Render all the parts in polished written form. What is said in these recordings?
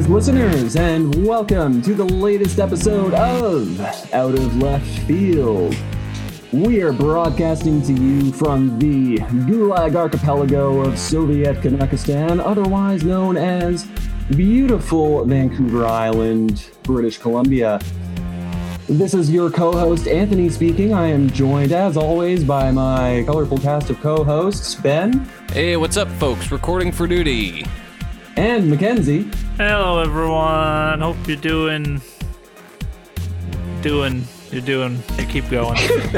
Greetings, listeners, and welcome to the latest episode of Out of Left Field. We are broadcasting to you from the Gulag Archipelago of Soviet Kazakhstan, otherwise known as beautiful Vancouver Island, British Columbia. This is your co-host, Anthony, speaking. I am joined, as always, by my colorful cast of co-hosts, Ben. Hey, what's up, folks? Recording for duty. And Mackenzie. Hello, everyone. Hope you're doing. You keep going.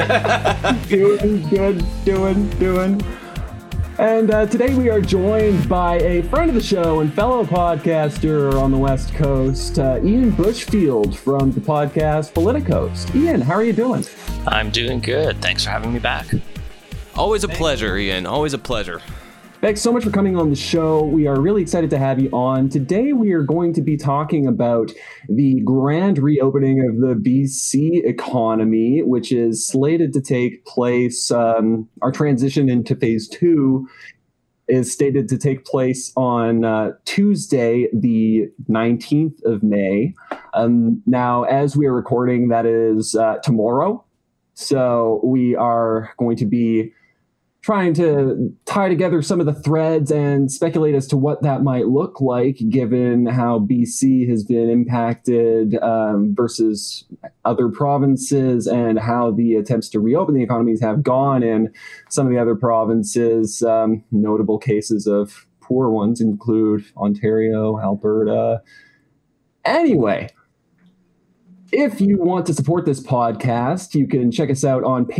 doing. And today we are joined by a friend of the show and fellow podcaster on the West Coast, Ian Bushfield from the podcast Politicos. Ian, how are you doing? I'm doing good. Thanks for having me back. Always a pleasure, Ian. Always a pleasure. Thanks so much for coming on the show. We are really excited to have you on. Today we are going to be talking about the grand reopening of the BC economy, which is slated to take place. Our transition into phase 2 is stated to take place on Tuesday, the 19th of May. Now, as we are recording, that is tomorrow. So we are going to be trying to tie together some of the threads and speculate as to what that might look like, given how BC has been impacted versus other provinces, and how the attempts to reopen the economies have gone in some of the other provinces. Notable cases of poor ones include Ontario, Alberta. Anyway, if you want to support this podcast, you can check us out on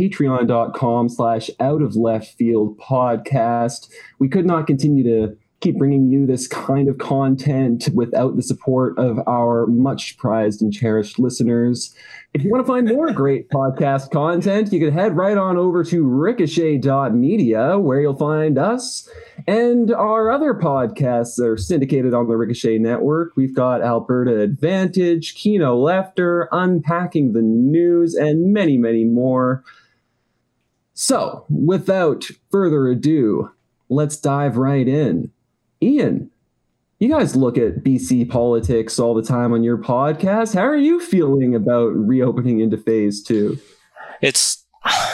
patreon.com/outofleftfieldpodcast. We could not continue to keep bringing you this kind of content without the support of our much prized and cherished listeners. If you want to find more great podcast content, you can head right on over to ricochet.media, where you'll find us and our other podcasts that are syndicated on the Ricochet Network. We've got Alberta Advantage, Kino Lefter, Unpacking the News, and many, many more. So, without further ado, let's dive right in. Ian, you guys look at BC politics all the time on your podcast. How are you feeling about reopening into phase 2? It's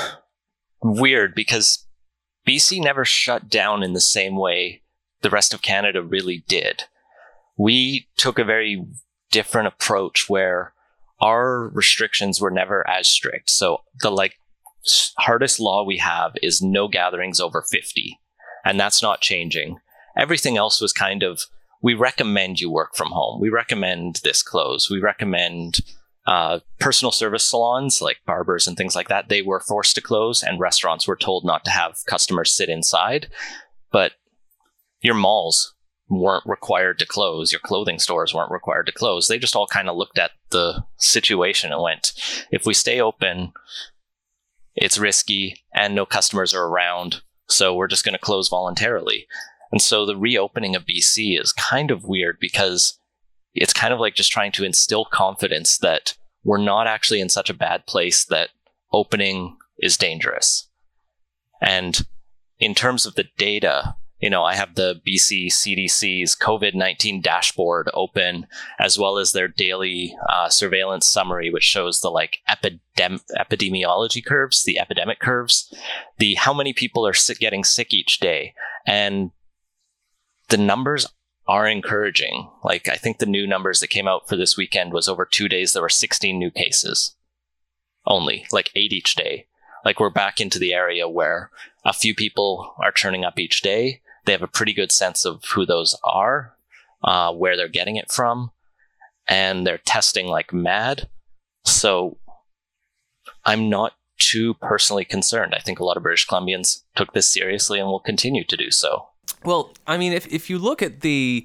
weird because BC never shut down in the same way the rest of Canada really did. We took a very different approach where our restrictions were never as strict. So the hardest law we have is no gatherings over 50, and that's not changing. Everything else was kind of, we recommend you work from home. We recommend this close. We recommend personal service salons like barbers and things like that. They were forced to close, and restaurants were told not to have customers sit inside. But your malls weren't required to close. Your clothing stores weren't required to close. They just all kind of looked at the situation and went, if we stay open, it's risky and no customers are around. So we're just going to close voluntarily. And so the reopening of BC is kind of weird because it's kind of like just trying to instill confidence that we're not actually in such a bad place that opening is dangerous. And in terms of the data, I have the BC CDC's COVID-19 dashboard open, as well as their daily surveillance summary, which shows the epidemiology curves, the epidemic curves, the how many people are getting sick each day. And the numbers are encouraging. I think the new numbers that came out for this weekend was over 2 days, there were 16 new cases. Only, 8 each day. We're back into the area where a few people are turning up each day. They have a pretty good sense of who those are, where they're getting it from, and they're testing like mad. So I'm not too personally concerned. I think a lot of British Columbians took this seriously and will continue to do so. Well, I mean, if you look at the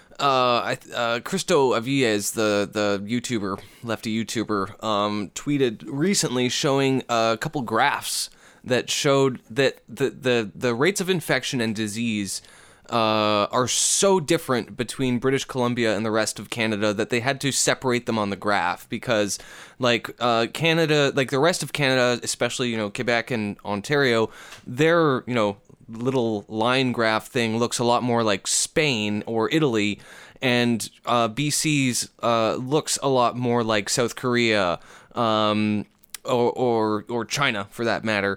Cristo Aviez, the YouTuber, lefty YouTuber, tweeted recently showing a couple graphs that showed that the rates of infection and disease are so different between British Columbia and the rest of Canada that they had to separate them on the graph because, Canada, the rest of Canada, especially, Quebec and Ontario, they're, little line graph thing looks a lot more like Spain or Italy, and BC's looks a lot more like South Korea, or China for that matter.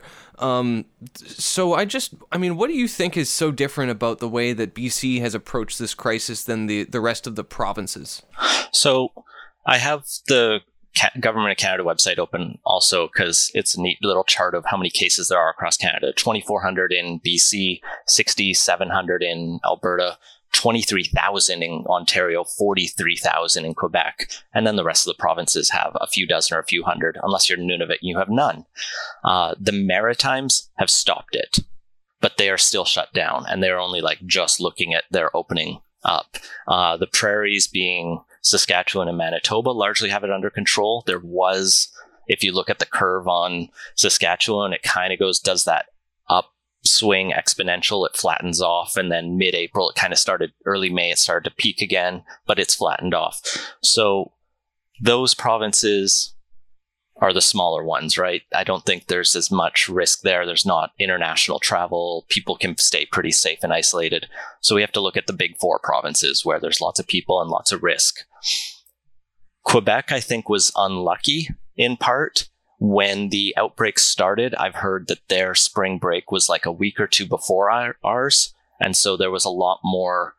So what do you think is so different about the way that BC has approached this crisis than the rest of the provinces? So I have the Government of Canada website open also because it's a neat little chart of how many cases there are across Canada. 2,400 in BC, 6,700 in Alberta, 23,000 in Ontario, 43,000 in Quebec, and then the rest of the provinces have a few dozen or a few hundred. Unless you're Nunavut, you have none. The Maritimes have stopped it, but they are still shut down, and they're only just looking at their opening up. The Prairies, being Saskatchewan and Manitoba, largely have it under control. There was, if you look at the curve on Saskatchewan, it kind of does that upswing exponential. It flattens off, and then mid-April, it kind of started, early May, it started to peak again, but it's flattened off. So those provinces are the smaller ones, right? I don't think there's as much risk there. There's not international travel. People can stay pretty safe and isolated. So we have to look at the big four provinces where there's lots of people and lots of risk. Quebec, I think, was unlucky in part. When the outbreak started, I've heard that their spring break was like a week or two before ours. And so there was a lot more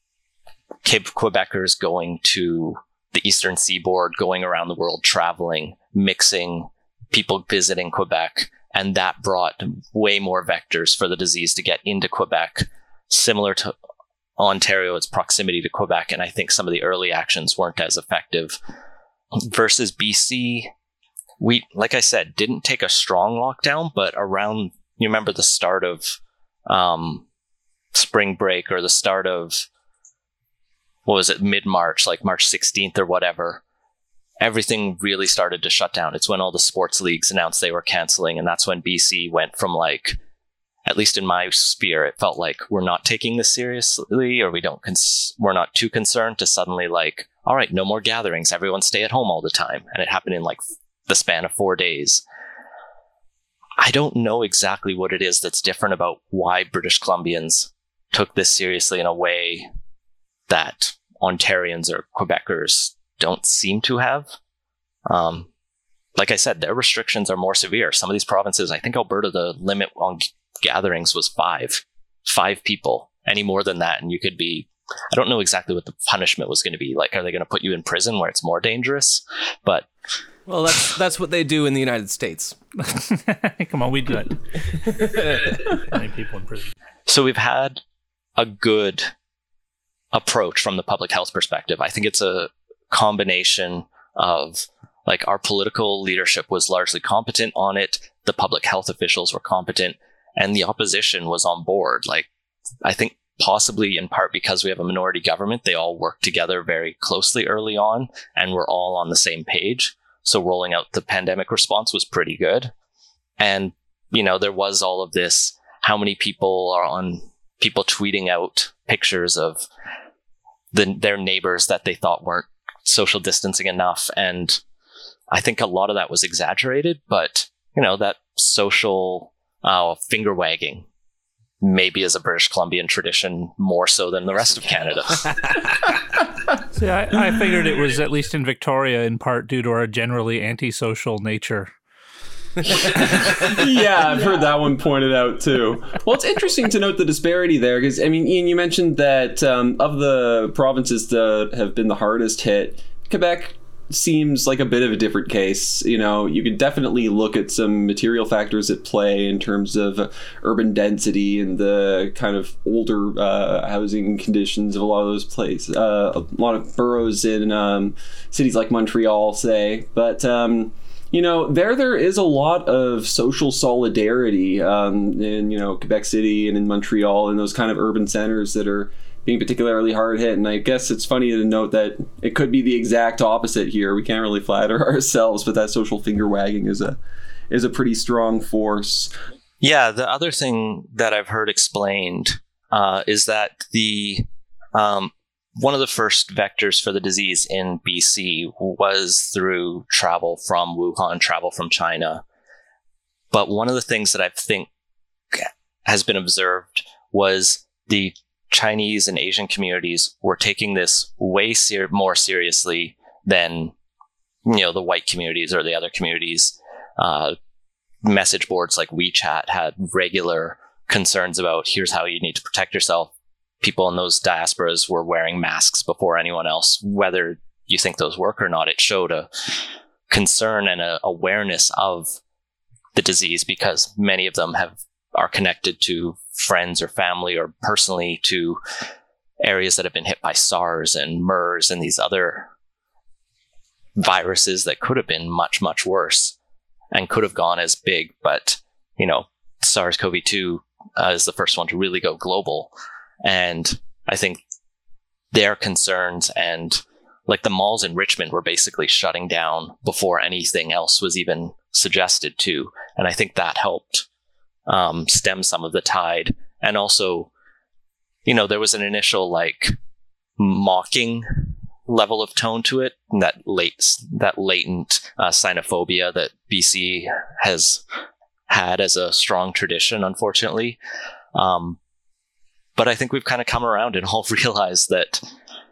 Quebecers going to the Eastern Seaboard, going around the world, traveling, mixing, people visiting Quebec, and that brought way more vectors for the disease to get into Quebec, similar to Ontario, its proximity to Quebec, and I think some of the early actions weren't as effective. Versus BC, we, like I said, didn't take a strong lockdown, but around, you remember the start of spring break, or the start of, what was it, mid-March, like March 16th or whatever, everything really started to shut down. It's when all the sports leagues announced they were canceling, and that's when BC went from, like, at least in my sphere, it felt like we're not taking this seriously, or we're not too concerned, to suddenly like, all right, no more gatherings, everyone stay at home all the time. And it happened in like the span of 4 days. I don't know exactly what it is that's different about why British Columbians took this seriously in a way that Ontarians or Quebecers don't seem to have. Like I said, their restrictions are more severe. Some of these provinces, I think Alberta, the limit on gatherings was five people. Any more than that, and you could be, I don't know exactly what the punishment was going to be. Like, are they going to put you in prison where it's more dangerous? But well, that's what they do in the United States. Come on, we do it. Many people in prison. So we've had a good approach from the public health perspective. I think it's a combination of, like, our political leadership was largely competent on it. The public health officials were competent, and the opposition was on board. Like, I think possibly in part because we have a minority government, they all worked together very closely early on, and we're all on the same page. So rolling out the pandemic response was pretty good. And, you know, there was all of this, how many people are on, people tweeting out pictures of their neighbors that they thought weren't social distancing enough. And I think a lot of that was exaggerated, but, you know, that social finger wagging maybe is a British Columbian tradition more so than the rest of Canada. See, I figured it was, at least in Victoria, in part due to our generally antisocial nature. Yeah, I've heard that one pointed out too. Well, it's interesting to note the disparity there, because, I mean, Ian, you mentioned that of the provinces that have been the hardest hit, Quebec seems like a bit of a different case. You know, you could definitely look at some material factors at play in terms of urban density and the kind of older housing conditions of a lot of those places. A lot of boroughs in cities like Montreal, say. But, you know, there is a lot of social solidarity in, you know, Quebec City and in Montreal and those kind of urban centers that are being particularly hard hit. And I guess it's funny to note that it could be the exact opposite here. We can't really flatter ourselves, but that social finger wagging is a pretty strong force. Yeah, the other thing that I've heard explained is that the one of the first vectors for the disease in BC was through travel from Wuhan, travel from China. But one of the things that I think has been observed was the Chinese and Asian communities were taking this way more seriously than, the white communities or the other communities. Message boards like WeChat had regular concerns about here's how you need to protect yourself. People in those diasporas were wearing masks before anyone else. Whether you think those work or not, it showed a concern and a awareness of the disease, because many of them are connected to friends or family or personally to areas that have been hit by SARS and MERS and these other viruses that could have been much, much worse and could have gone as big. But, SARS-CoV-2 is the first one to really go global. And I think their concerns, and like the malls in Richmond were basically shutting down before anything else was even suggested to. And I think that helped stem some of the tide. And also, there was an initial mocking level of tone to it, and that latent xenophobia that BC has had as a strong tradition, unfortunately. But I think we've kind of come around and all realized that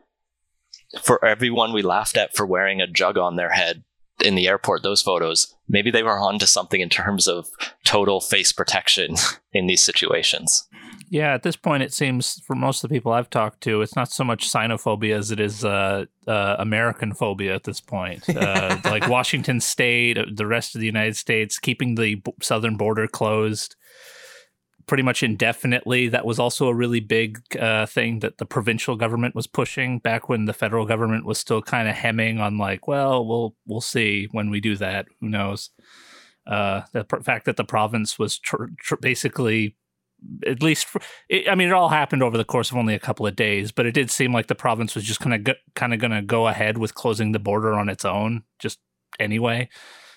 for everyone we laughed at for wearing a jug on their head in the airport, those photos, maybe they were onto something in terms of total face protection in these situations. Yeah, at this point, it seems for most of the people I've talked to, it's not so much xenophobia as it is American phobia at this point. Like Washington State, the rest of the United States, keeping the southern border closed pretty much indefinitely. That was also a really big thing that the provincial government was pushing back when the federal government was still kind of hemming on we'll see when we do that. Who knows? The fact that the province was basically, at least, it all happened over the course of only a couple of days, but it did seem like the province was just kind of going to go ahead with closing the border on its own, just anyway.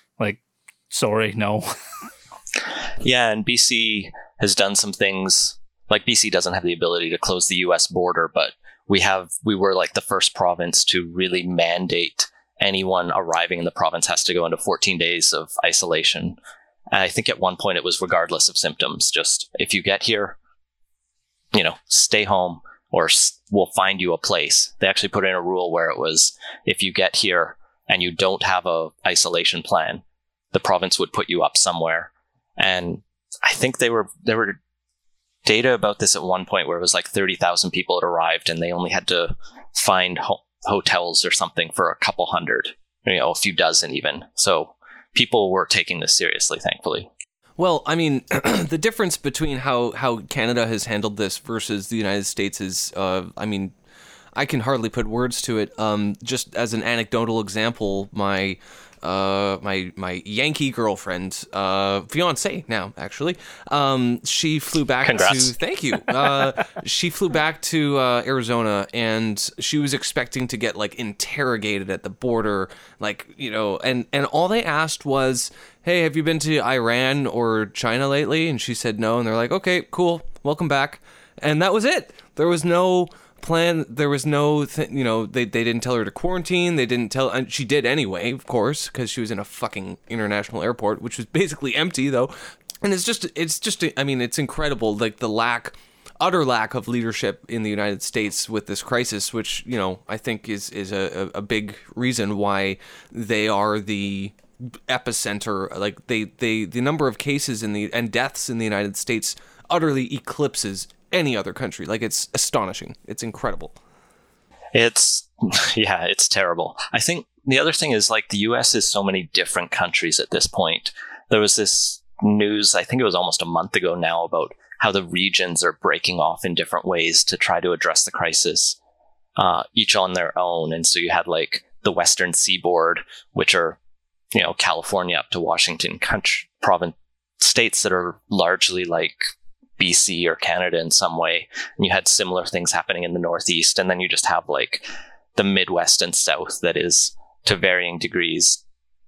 Sorry, no. Yeah, and BC has done some things. BC doesn't have the ability to close the U.S. border, but we were the first province to really mandate anyone arriving in the province has to go into 14 days of isolation. And I think at one point it was regardless of symptoms. Just if you get here, stay home or we'll find you a place. They actually put in a rule where it was, if you get here and you don't have a isolation plan, the province would put you up somewhere. And I think there were data about this at one point where it was 30,000 people had arrived and they only had to find hotels or something for a couple hundred, a few dozen even. So people were taking this seriously, thankfully. Well, the difference between how Canada has handled this versus the United States is, I can hardly put words to it. Just as an anecdotal example, my Yankee girlfriend, fiance now, actually, she flew back Congrats. Thank you. She flew back to Arizona, and she was expecting to get interrogated at the border, and all they asked was, hey, have you been to Iran or China lately? And she said no, and they're like, okay, cool, welcome back. And that was it. There was no plan. There was no they didn't tell her to quarantine. They didn't tell, and she did anyway, of course, because she was in a fucking international airport, which was basically empty though. And it's incredible, the utter lack of leadership in the United States with this crisis, which I think is a big reason why they are the epicenter. The number of cases and deaths in the United States utterly eclipses any other country. It's astonishing. It's incredible. It's terrible. I think the other thing is the US is so many different countries at this point. There was this news, I think it was almost a month ago now, about how the regions are breaking off in different ways to try to address the crisis, each on their own. And so you had the Western Seaboard, which are, California up to Washington province states that are largely BC or Canada in some way, and you had similar things happening in the Northeast, and then you just have the Midwest and South that is to varying degrees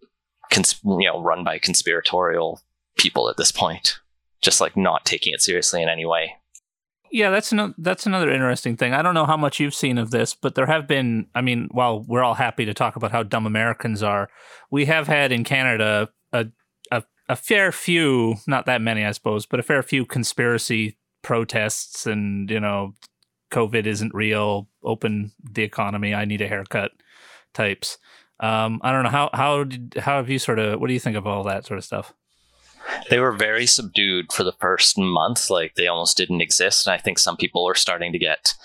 run by conspiratorial people at this point, just not taking it seriously in any way. Yeah, that's another interesting thing. I don't know how much you've seen of this, but there have been, while we're all happy to talk about how dumb Americans are, we have had in Canada a fair few, not that many, I suppose, but a fair few conspiracy protests and, COVID isn't real, open the economy, I need a haircut types. I don't know how have you what do you think of all that sort of stuff? They were very subdued for the first month, like they almost didn't exist. And I think some people are starting to get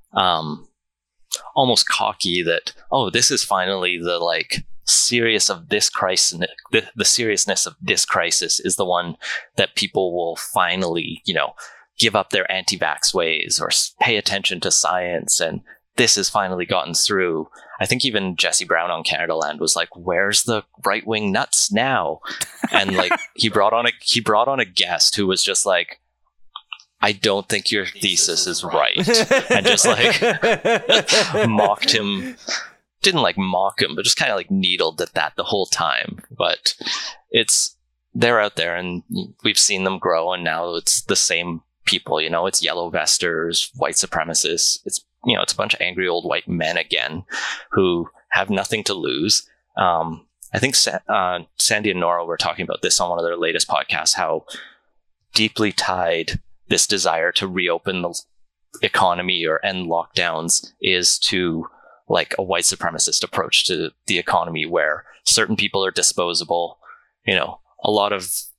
almost cocky that, oh, this is finally the serious of this crisis. The seriousness of this crisis is the one that people will finally, give up their anti-vax ways or pay attention to science. And this has finally gotten through. I think even Jesse Brown on Canada Land was like, "Where's the right wing nuts now?" And he brought on a guest who was just like, "I don't think your thesis is right," and just mocked him. Didn't mock him, but just kind of needled at that the whole time. But they're out there, and we've seen them grow, and now it's the same people. It's yellow vesters, white supremacists. It's a bunch of angry old white men again who have nothing to lose. I think Sandy and Nora were talking about this on one of their latest podcasts, how deeply tied this desire to reopen the economy or end lockdowns is to a white supremacist approach to the economy, where certain people are disposable. A lot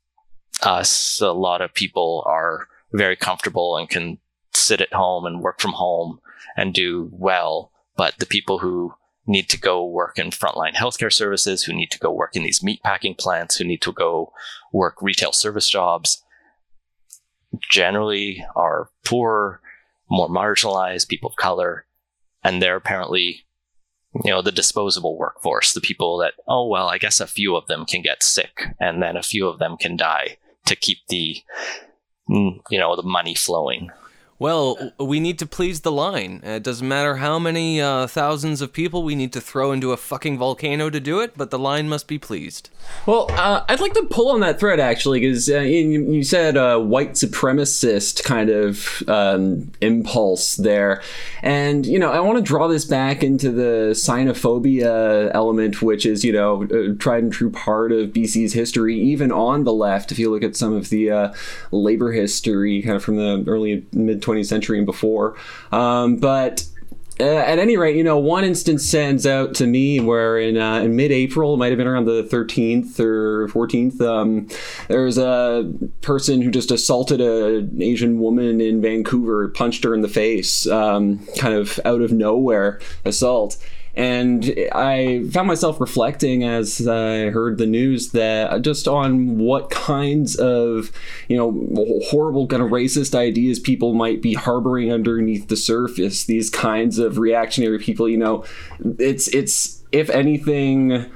of people are very comfortable and can sit at home and work from home and do well. But the people who need to go work in frontline healthcare services, who need to go work in these meatpacking plants, who need to go work retail service jobs, generally are poor, more marginalized, people of color. And they're apparently, the disposable workforce, the people that, oh, well, I guess a few of them can get sick and then a few of them can die to keep the money flowing. Well, we need to please the line. It doesn't matter how many thousands of people we need to throw into a fucking volcano to do it, but the line must be pleased. Well, I'd like to pull on that thread, actually, because you said white supremacist kind of impulse there. And, I want to draw this back into the xenophobia element, which is, a tried and true part of BC's history, even on the left. If you look at some of the labor history kind of from the early mid-20th century and before. But at any rate, one instance stands out to me where in mid-April, it might have been around the 13th or 14th, there was a person who just assaulted an Asian woman in Vancouver, punched her in the face, kind of out of nowhere assault. And I found myself reflecting as I heard the news that just on what kinds of, horrible kind of racist ideas people might be harboring underneath the surface. These kinds of reactionary people, it's if anything,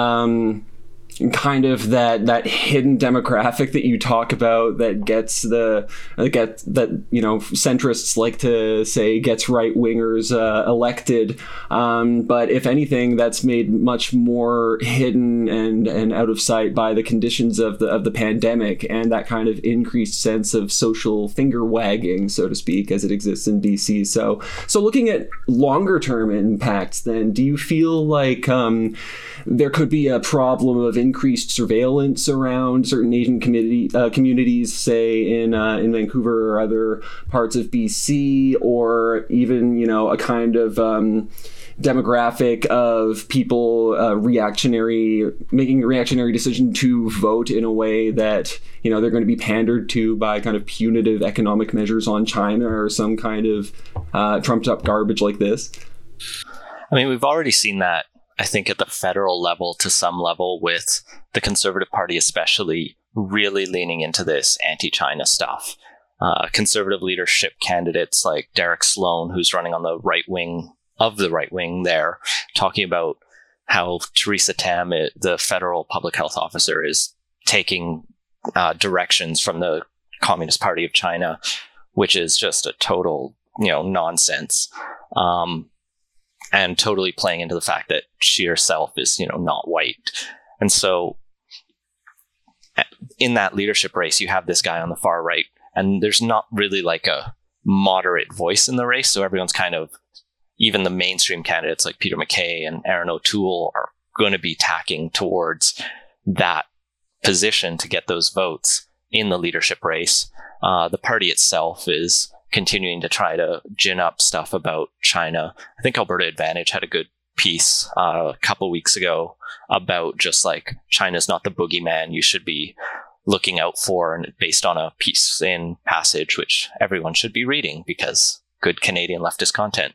kind of that hidden demographic that you talk about that gets centrists like to say gets right wingers elected, but if anything, that's made much more hidden and out of sight by the conditions of the pandemic and that kind of increased sense of social finger wagging, so to speak, as it exists in BC. So looking at longer term impacts, then do you feel like there could be a problem of increased surveillance around certain Asian communities, say in Vancouver or other parts of BC, or even a kind of demographic of people making a reactionary decision to vote in a way that they're going to be pandered to by kind of punitive economic measures on China or some kind of trumped up garbage like this? I mean, we've already seen that, I think, at the federal level to some level, with the Conservative Party especially really leaning into this anti-China stuff. Conservative leadership candidates like Derek Sloan, who's running on the right wing of the right wing there, talking about how Theresa Tam, the federal public health officer, is taking directions from the Communist Party of China, which is just a total, nonsense. And totally playing into the fact that she herself is, not white. And so in that leadership race, you have this guy on the far right, and there's not really a moderate voice in the race. So everyone's kind of, even the mainstream candidates like Peter MacKay and Erin O'Toole are going to be tacking towards that position to get those votes in the leadership race. The party itself is continuing to try to gin up stuff about China. I think Alberta Advantage had a good piece a couple weeks ago about just like China's not the boogeyman you should be looking out for, and based on a piece in Passage, which everyone should be reading because good Canadian leftist content.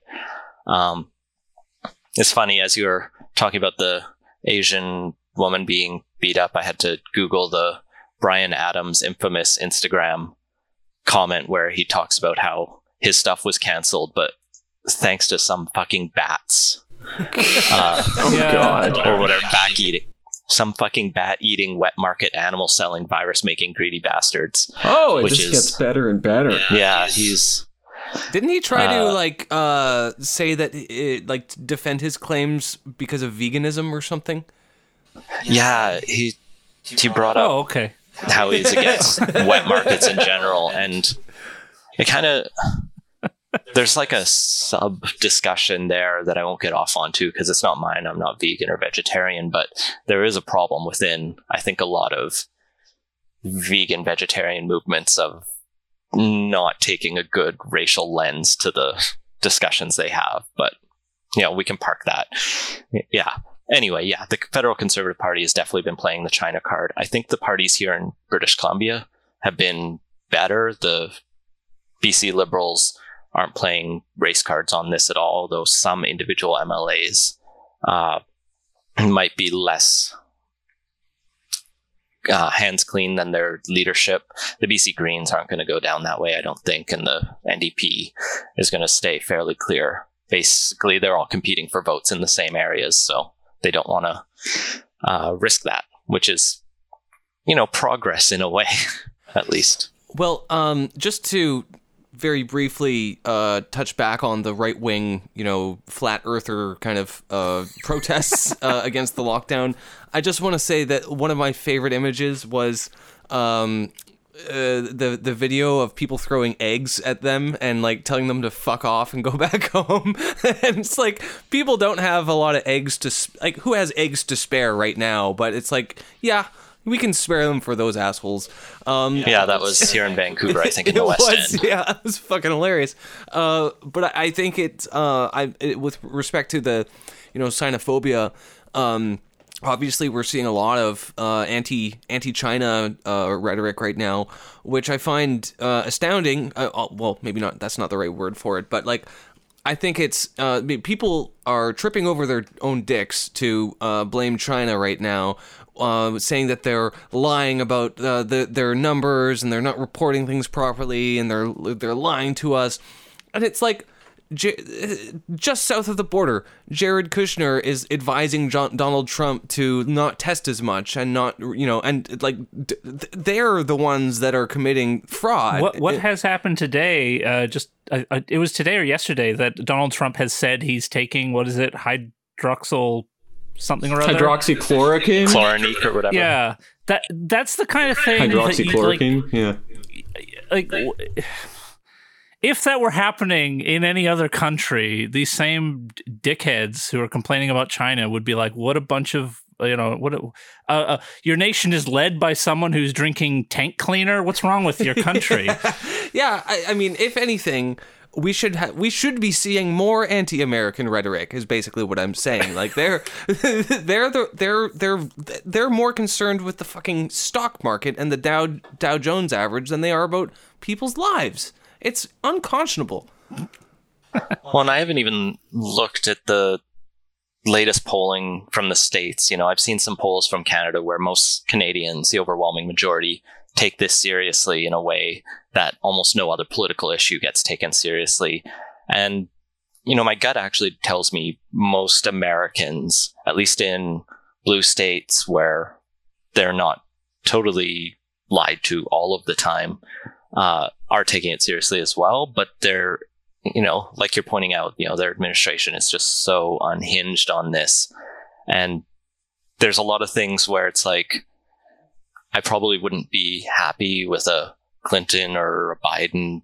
It's funny, as you were talking about the Asian woman being beat up, I had to Google the Brian Adams infamous Instagram comment where he talks about how his stuff was canceled, but thanks to some fucking bats. God. Or whatever, bat eating. Some fucking bat eating, wet market animal selling, virus making greedy bastards. Oh, it just gets better and better. Yeah, he's... Didn't he try to say that defend his claims because of veganism or something? Yeah, he brought up okay. how he's against wet markets in general, and it kind of... There's like a sub discussion there that I won't get off onto because it's not mine. I'm not vegan or vegetarian, but there is a problem within, I think, a lot of vegan vegetarian movements of not taking a good racial lens to the discussions they have. But, we can park that. Yeah. Anyway, yeah, the Federal Conservative Party has definitely been playing the China card. I think the parties here in British Columbia have been better. The BC Liberals aren't playing race cards on this at all, though some individual MLAs might be less hands clean than their leadership. The BC Greens aren't going to go down that way, I don't think, and the NDP is going to stay fairly clear. Basically, they're all competing for votes in the same areas, so they don't want to risk that, which is, progress in a way, at least. Well, just to very briefly touch back on the right-wing, flat earther kind of protests against the lockdown. I just want to say that one of my favorite images was the video of people throwing eggs at them and like telling them to fuck off and go back home. And it's like, people don't have a lot of eggs to who has eggs to spare right now? But it's like, yeah, we can spare them for those assholes. That was here in Vancouver, I think, in the West End. Yeah, it was fucking hilarious. But I think with respect to the, xenophobia, obviously we're seeing a lot of anti-China rhetoric right now, which I find astounding. Well, maybe not. That's not the right word for it, but like, I think it's people are tripping over their own dicks to blame China right now, saying that they're lying about their numbers and they're not reporting things properly and they're lying to us. And it's like, just south of the border, Jared Kushner is advising Donald Trump to not test as much and not, and like they're the ones that are committing fraud. What has happened today? It was today or yesterday that Donald Trump has said he's taking, what is it, hydroxyl something or other? Hydroxychloroquine? Chlorinique or whatever. Yeah. That's the kind of thing. Hydroxychloroquine, if that were happening in any other country, these same dickheads who are complaining about China would be like, what a bunch of, your nation is led by someone who's drinking tank cleaner? What's wrong with your country? Yeah, I mean, if anything, we should be seeing more anti-American rhetoric is basically what I'm saying. Like they're more concerned with the fucking stock market and the Dow Jones average than they are about people's lives. It's unconscionable. Well, and I haven't even looked at the latest polling from the States. I've seen some polls from Canada where most Canadians, the overwhelming majority, take this seriously in a way that almost no other political issue gets taken seriously. And, my gut actually tells me most Americans, at least in blue states where they're not totally lied to all of the time, are taking it seriously as well. But they're, like you're pointing out, their administration is just so unhinged on this. And there's a lot of things where it's like, I probably wouldn't be happy with a Clinton or a Biden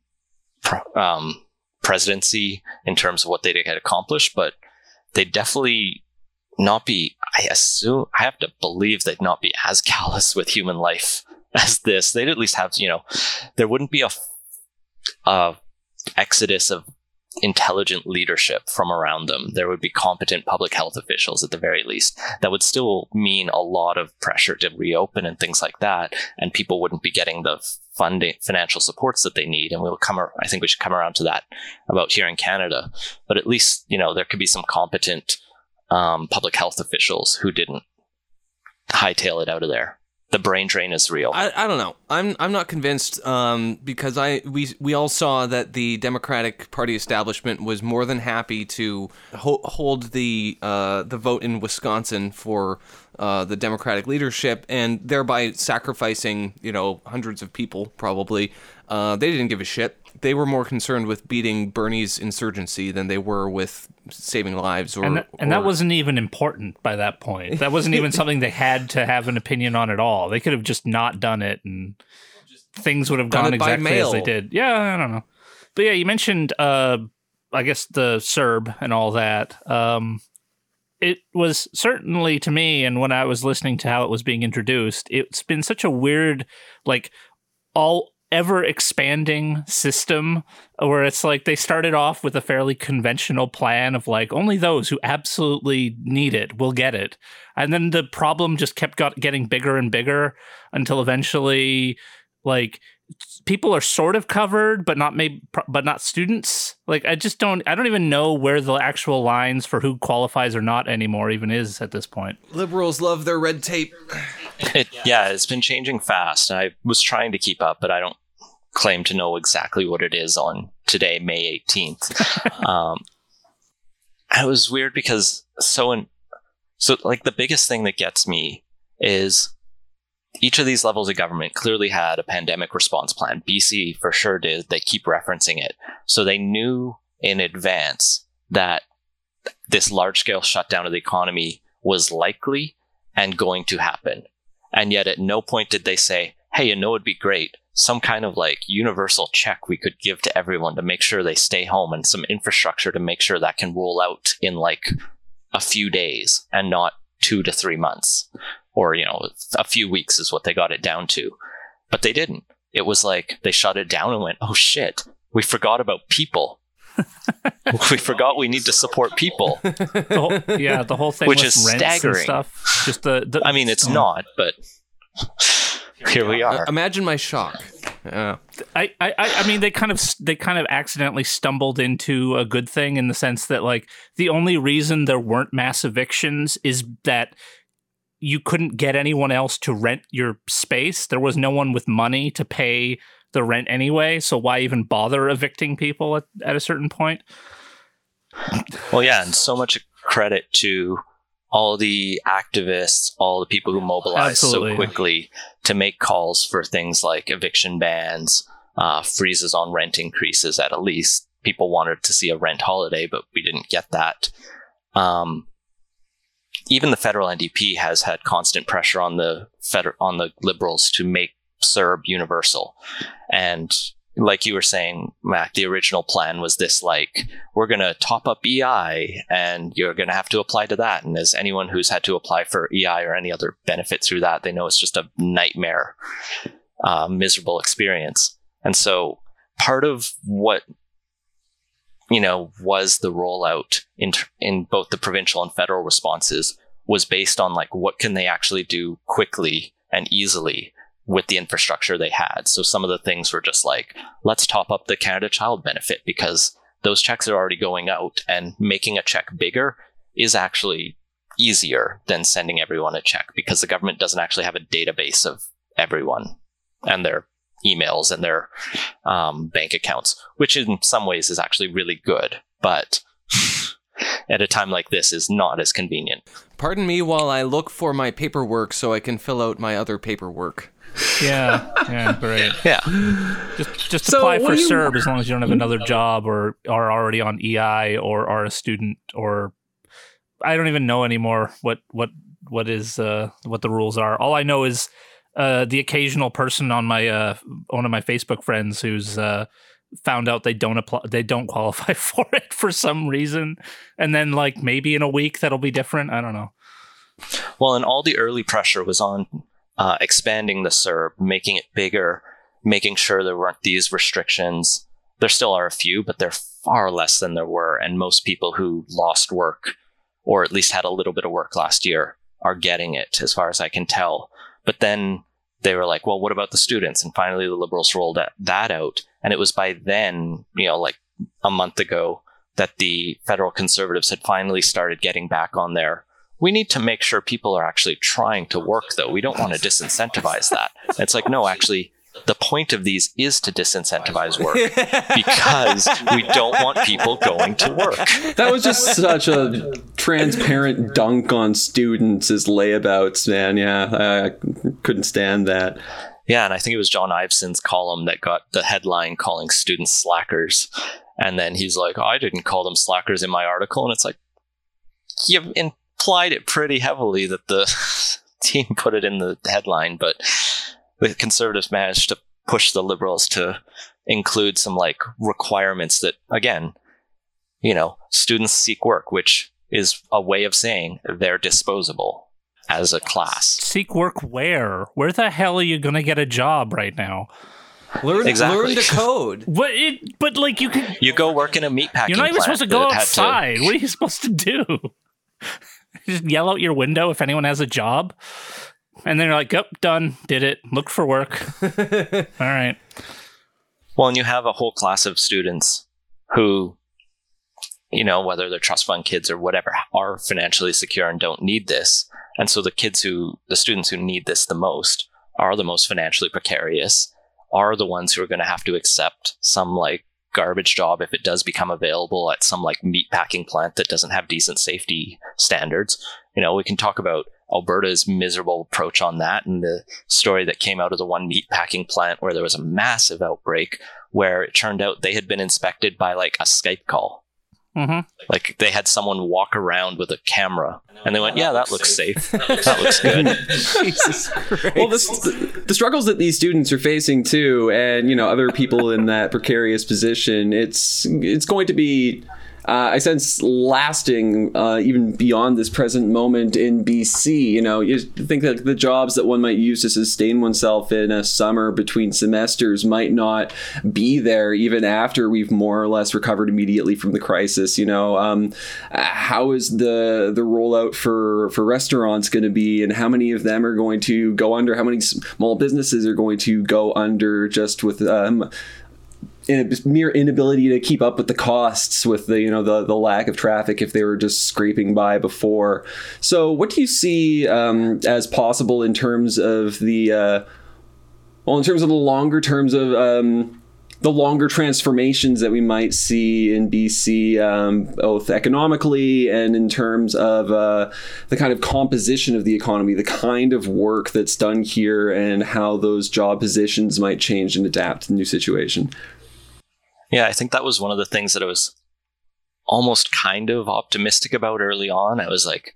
presidency in terms of what they get accomplished, but they'd definitely not be, I have to believe they'd not be as callous with human life as this. They'd at least have, there wouldn't be a exodus of intelligent leadership from around them. There would be competent public health officials at the very least. That would still mean a lot of pressure to reopen and things like that, and people wouldn't be getting the financial supports that they need. And I think we should come around to that about here in Canada. But at least, there could be some competent public health officials who didn't hightail it out of there. The brain drain is real. I don't know. I'm not convinced because we all saw that the Democratic Party establishment was more than happy to hold the vote in Wisconsin for the Democratic leadership, and thereby sacrificing hundreds of people probably. They didn't give a shit. They were more concerned with beating Bernie's insurgency than they were with saving lives. And that wasn't even important by that point. That wasn't even something they had to have an opinion on at all. They could have just not done it, and things would have gone exactly as they did. Yeah, I don't know. But yeah, you mentioned, I guess, the CERB and all that. It was certainly, to me, and when I was listening to how it was being introduced, it's been such a weird, ever expanding system where it's like they started off with a fairly conventional plan of only those who absolutely need it will get it. And then the problem just kept getting bigger and bigger until eventually people are sort of covered, but not students. I don't even know where the actual lines for who qualifies or not anymore even is at this point. Liberals love their red tape. It's been changing fast. I was trying to keep up, but I don't claim to know exactly what it is on today, May 18th. It was weird because the biggest thing that gets me is each of these levels of government clearly had a pandemic response plan. BC for sure did. They keep referencing it. So they knew in advance that this large-scale shutdown of the economy was likely and going to happen. And yet at no point did they say, hey, it'd be great, some kind of universal check we could give to everyone to make sure they stay home, and some infrastructure to make sure that can roll out in a few days and not 2 to 3 months, or a few weeks is what they got it down to. But they didn't. It was they shut it down and went, oh shit, we forgot about people. We forgot we need to support people. The whole thing, which with is rents staggering. And stuff. Just it's not, but here we are. Imagine my shock. Yeah. I mean, they kind of accidentally stumbled into a good thing in the sense that the only reason there weren't mass evictions is that you couldn't get anyone else to rent your space. There was no one with money to pay the rent anyway, so why even bother evicting people at a certain point? Well, yeah, and so much credit to all the activists, all the people who mobilized so quickly to make calls for things like eviction bans, freezes on rent increases at least. People wanted to see a rent holiday, but we didn't get that. Even the federal NDP has had constant pressure on the Liberals to make CERB universal. And like you were saying, Mac, the original plan was this, we're going to top up EI and you're going to have to apply to that. And as anyone who's had to apply for EI or any other benefit through that, they know it's just a nightmare, miserable experience. And so part of what, was the rollout in both the provincial and federal responses was based on what can they actually do quickly and easily with the infrastructure they had. So some of the things were just let's top up the Canada Child Benefit because those checks are already going out, and making a check bigger is actually easier than sending everyone a check because the government doesn't actually have a database of everyone and their emails and their bank accounts, which in some ways is actually really good, but at a time like this is not as convenient. Pardon me while I look for my paperwork so I can fill out my other paperwork. Yeah, great. Yeah. Just apply for CERB as long as you don't have another job or are already on EI or are a student, or I don't even know anymore what is what the rules are. All I know is the occasional person on my one of my Facebook friends who's found out they don't qualify for it for some reason, and then maybe in a week that'll be different. I don't know. Well, and all the early pressure was on expanding the CERB, making it bigger, making sure there weren't these restrictions there still are a few, but they're far less than there were. And most people who lost work, or at least had a little bit of work last year, are getting it, as far as I can tell. But then they were like, well, what about the students? And finally the Liberals rolled that out. And it was by then, like a month ago, that the federal Conservatives had finally started getting back on there. We need to make sure people are actually trying to work, though. We don't want to disincentivize that. And it's like, no, actually, the point of these is to disincentivize work because we don't want people going to work. That was just such a transparent dunk on students as layabouts, man. Yeah, I couldn't stand that. Yeah, and I think it was John Iveson's column that got the headline calling students slackers. And then he's like, I didn't call them slackers in my article. And it's like, you implied it pretty heavily that the team put it in the headline, but the Conservatives managed to push the Liberals to include some requirements that, again, students seek work, which is a way of saying they're disposable as a class. Seek work where? Where the hell are you going to get a job right now? Learn to code. You go work in a meatpacking plant. You're not even supposed to go outside. What are you supposed to do? Just yell out your window if anyone has a job? And then you're like, yep, done, did it, look for work. All right. Well, and you have a whole class of students who, whether they're trust fund kids or whatever, are financially secure and don't need this. And so the students who need this the most are the most financially precarious, are the ones who are going to have to accept some garbage job if it does become available at some meatpacking plant that doesn't have decent safety standards. We can talk about Alberta's miserable approach on that, and the story that came out of the one meatpacking plant where there was a massive outbreak where it turned out they had been inspected by a Skype call. Mm-hmm. They had someone walk around with a camera and they went, yeah, that looks safe. That looks good. Jesus Christ. Well, the struggles that these students are facing too, and other people in that precarious position, it's going to be I sense lasting even beyond this present moment in BC. You think that the jobs that one might use to sustain oneself in a summer between semesters might not be there even after we've more or less recovered immediately from the crisis. How is the rollout for restaurants going to be, and how many of them are going to go under? How many small businesses are going to go under just with mere inability to keep up with the costs, with the lack of traffic if they were just scraping by before? So what do you see as possible in terms of the longer terms of the longer transformations that we might see in BC, both economically and in terms of the kind of composition of the economy, the kind of work that's done here, and how those job positions might change and adapt to the new situation? Yeah, I think that was one of the things that I was almost kind of optimistic about early on. I was like,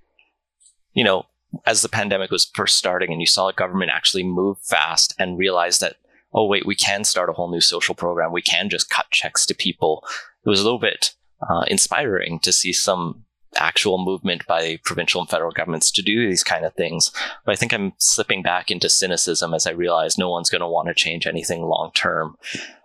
as the pandemic was first starting and you saw the government actually move fast and realize that, oh, wait, we can start a whole new social program. We can just cut checks to people. It was a little bit inspiring to see some actual movement by provincial and federal governments to do these kind of things. But I think I'm slipping back into cynicism as I realize no one's going to want to change anything long term.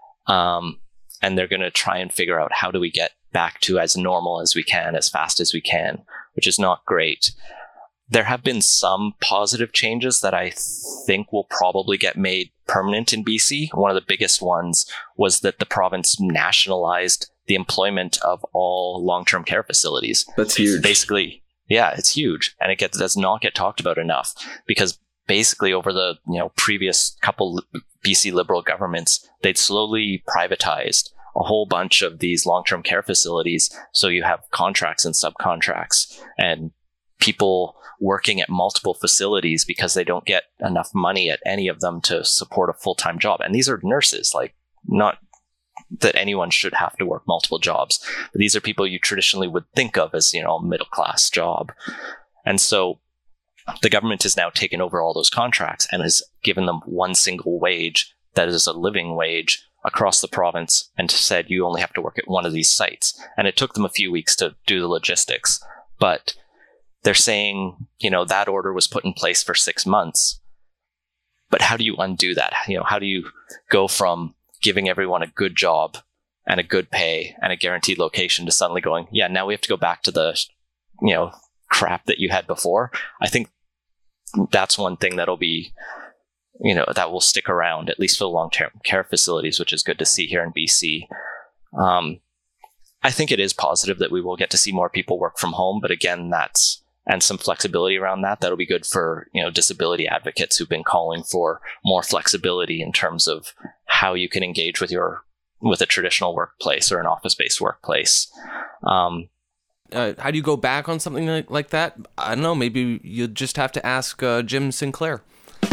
And they're going to try and figure out how do we get back to as normal as we can, as fast as we can, which is not great. There have been some positive changes that I think will probably get made permanent in BC. One of the biggest ones was that the province nationalized the employment of all long-term care facilities. That's huge. Basically, yeah, it's huge. And it does not get talked about enough, because basically over the previous couple BC Liberal governments, they'd slowly privatized a whole bunch of these long-term care facilities. So you have contracts and subcontracts and people working at multiple facilities because they don't get enough money at any of them to support a full-time job. And these are nurses, not that anyone should have to work multiple jobs, but these are people you traditionally would think of as, a middle-class job. And so the government has now taken over all those contracts and has given them one single wage that is a living wage across the province, and said you only have to work at one of these sites. And it took them a few weeks to do the logistics, but they're saying, that order was put in place for 6 months. But how do you undo that? How do you go from giving everyone a good job and a good pay and a guaranteed location to suddenly going, yeah, now we have to go back to the, crap that you had before. I think that's one thing that'll be, that will stick around, at least for the long-term care facilities, which is good to see here in BC. I think it is positive that we will get to see more people work from home, but again, and some flexibility around that. That'll be good for, disability advocates who've been calling for more flexibility in terms of how you can engage with a traditional workplace or an office-based workplace. How do you go back on something like that? I don't know. Maybe you just have to ask Jim Sinclair.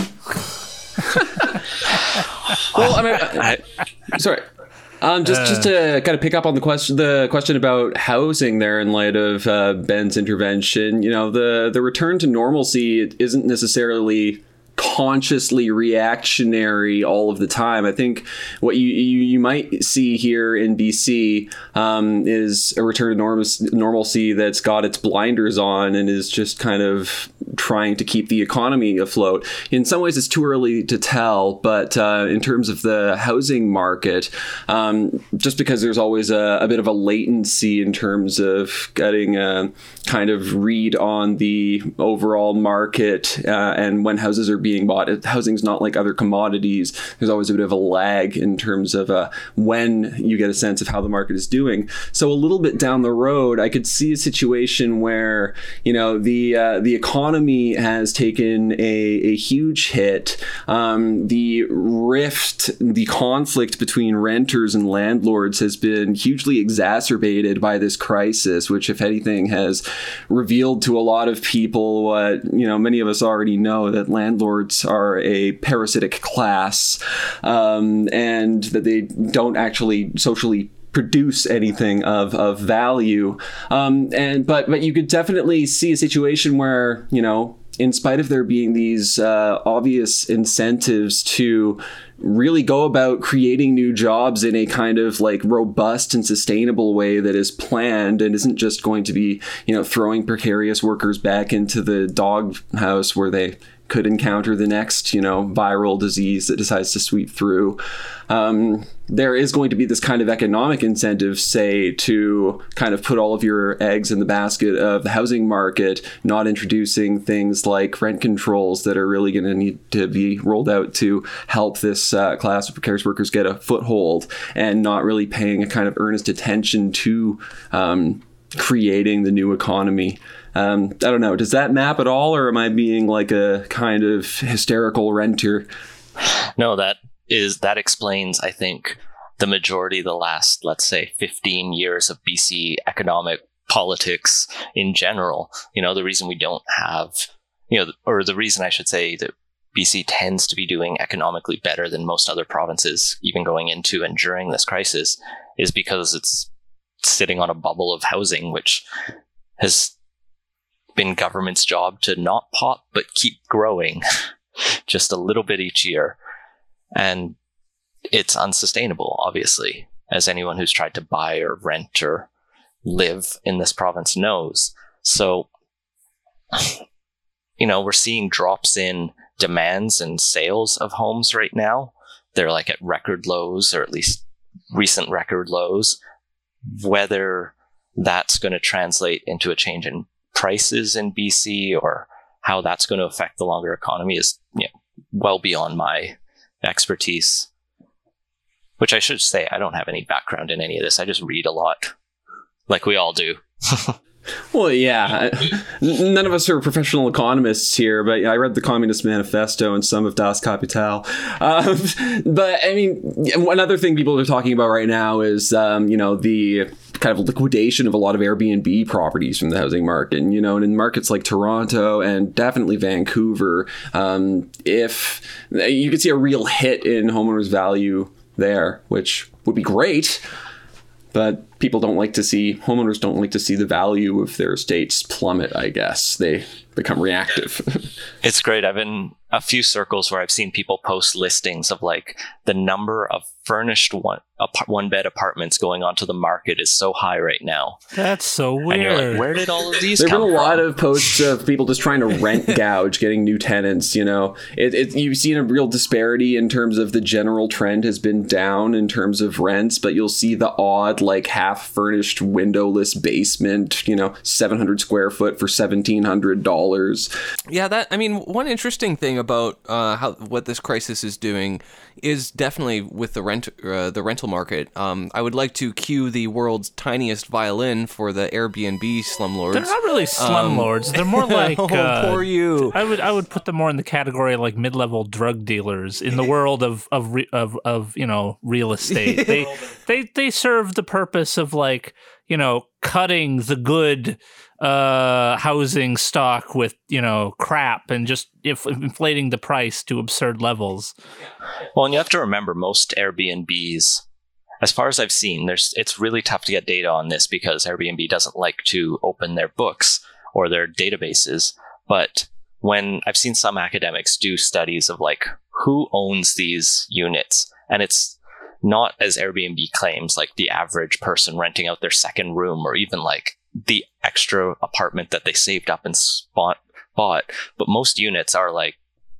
Well, sorry. Just to kind of pick up on the question about housing there in light of Ben's intervention, the return to normalcy isn't necessarily consciously reactionary all of the time. I think what you might see here in BC is a return to normalcy that's got its blinders on and is just kind of trying to keep the economy afloat. In some ways, it's too early to tell, but in terms of the housing market, just because there's always a bit of a latency in terms of getting a kind of read on the overall market and when houses are being bought. Housing's not like other commodities. There's always a bit of a lag in terms of when you get a sense of how the market is doing. So a little bit down the road, I could see a situation where, the economy has taken a huge hit. The rift, the conflict between renters and landlords has been hugely exacerbated by this crisis, which, if anything, has revealed to a lot of people what, many of us already know, that landlords are a parasitic class, and that they don't actually socially produce anything of value. But you could definitely see a situation where, in spite of there being these obvious incentives to really go about creating new jobs in a kind of like robust and sustainable way that is planned and isn't just going to be, throwing precarious workers back into the doghouse where they could encounter the next, viral disease that decides to sweep through. There is going to be this kind of economic incentive, say, to kind of put all of your eggs in the basket of the housing market, not introducing things like rent controls that are really going to need to be rolled out to help this class of precarious workers get a foothold, and not really paying a kind of earnest attention to creating the new economy. I don't know. Does that map at all, or am I being like a kind of hysterical renter? No, that explains, I think, the majority of the last, let's say, 15 years of BC economic politics in general. The reason we don't have, or the reason I should say that BC tends to be doing economically better than most other provinces, even going into and during this crisis, is because it's sitting on a bubble of housing, which has been government's job to not pop but keep growing just a little bit each year. And it's unsustainable, obviously, as anyone who's tried to buy or rent or live in this province knows. So, we're seeing drops in demands and sales of homes right now. They're like at record lows, or at least recent record lows. Whether that's going to translate into a change in prices in BC or how that's going to affect the longer economy is well beyond my expertise, which I should say, I don't have any background in any of this. I just read a lot, like we all do. Well, yeah, none of us are professional economists here, but I read the Communist Manifesto and some of Das Kapital. But I mean, one other thing people are talking about right now is, the kind of liquidation of a lot of Airbnb properties from the housing market. And in markets like Toronto and definitely Vancouver, if you could see a real hit in homeowners' value there, which would be great. But homeowners don't like to see the value of their estates plummet, I guess. They become reactive. It's great. I've been a few circles where I've seen people post listings of like the number of furnished one bed apartments going onto the market is so high right now. That's so weird. And you're like, where did all of these There have come been a from? lot of posts of people just trying to rent gouge, getting new tenants. You know, you've seen a real disparity in terms of the general trend has been down in terms of rents, but you'll see the odd like half furnished windowless basement, you know, 700 square foot for $1,700. Yeah, one interesting thing about what this crisis is doing is definitely with the rental market. I would like to cue the world's tiniest violin for the Airbnb slumlords. They're not really slumlords. They're more like poor you. I would put them more in the category of like mid-level drug dealers in the world of you know, real estate. They serve the purpose of like, you know, cutting the good housing stock with, you know, crap and just inflating the price to absurd levels. Well, and you have to remember most Airbnbs, as far as I've seen, it's really tough to get data on this because Airbnb doesn't like to open their books or their databases. But when I've seen some academics do studies of like who owns these units, and it's not as Airbnb claims, like the average person renting out their second room or even like the extra apartment that they saved up and bought. But most units are like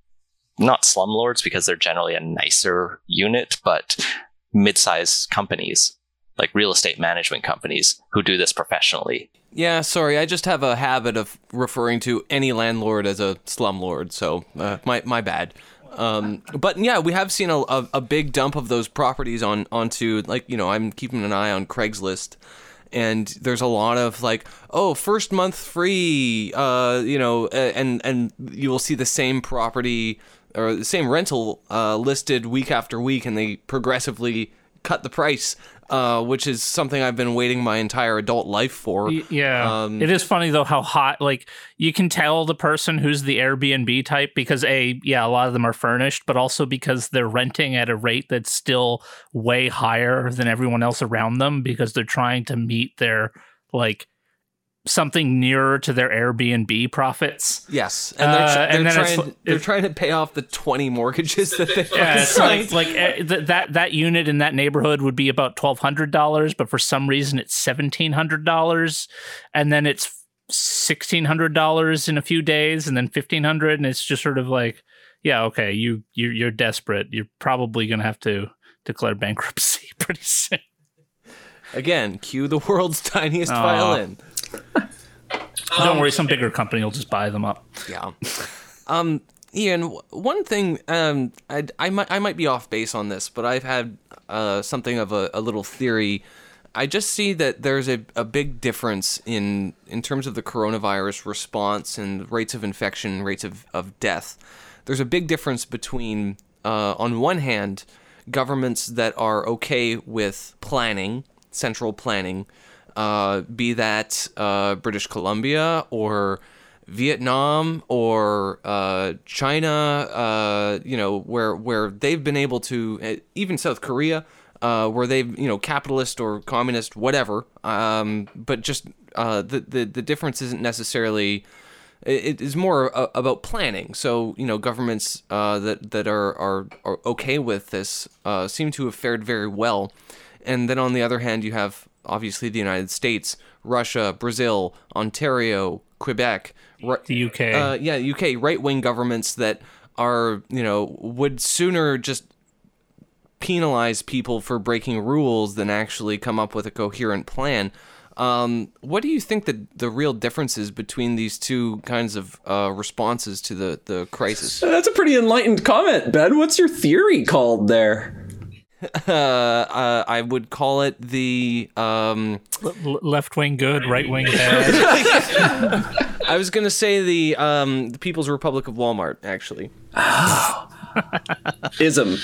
not slumlords because they're generally a nicer unit, but mid-sized companies like real estate management companies who do this professionally. Yeah, sorry, I just have a habit of referring to any landlord as a slumlord, so my bad. But yeah, we have seen a big dump of those properties onto, like, you know, I'm keeping an eye on Craigslist, and there's a lot of like, oh, first month free, you know, and you will see the same property or the same rental listed week after week, and they progressively cut the price, which is something I've been waiting my entire adult life for. Yeah. It is funny, though, how hot, like, you can tell the person who's the Airbnb type because, a lot of them are furnished, but also because they're renting at a rate that's still way higher than everyone else around them because they're trying to meet their, like, something nearer to their Airbnb profits. Yes, and they're trying to pay off the 20 mortgages that they. Yeah, it's like that unit in that neighborhood would be about $1,200, but for some reason it's $1,700, and then it's $1,600 in a few days, and then $1,500, and it's just sort of like, yeah, okay, you're desperate. You're probably gonna have to declare bankruptcy pretty soon. Again, cue the world's tiniest violin. Don't worry, some bigger company will just buy them up. Yeah. Ian, one thing, I might be off base on this, but I've had something of a little theory. I just see that there's a big difference in terms of the coronavirus response and rates of infection, rates of death. There's a big difference between, on one hand, governments that are okay with planning, central planning, be that British Columbia or Vietnam or China, you know, where they've been able to, even South Korea, where they've, you know, capitalist or communist, whatever, but just the difference isn't necessarily. It is more about planning. So, you know, governments that are okay with this seem to have fared very well. And then on the other hand, you have obviously the United States, Russia, Brazil, Ontario, Quebec, the UK. UK right-wing governments that are, you know, would sooner just penalize people for breaking rules than actually come up with a coherent plan. What do you think the real difference is between these two kinds of responses to the crisis? That's a pretty enlightened comment, Ben. What's your theory called there? I would call it the left wing good, right wing bad. I was gonna say the People's Republic of Walmart, actually. Ism.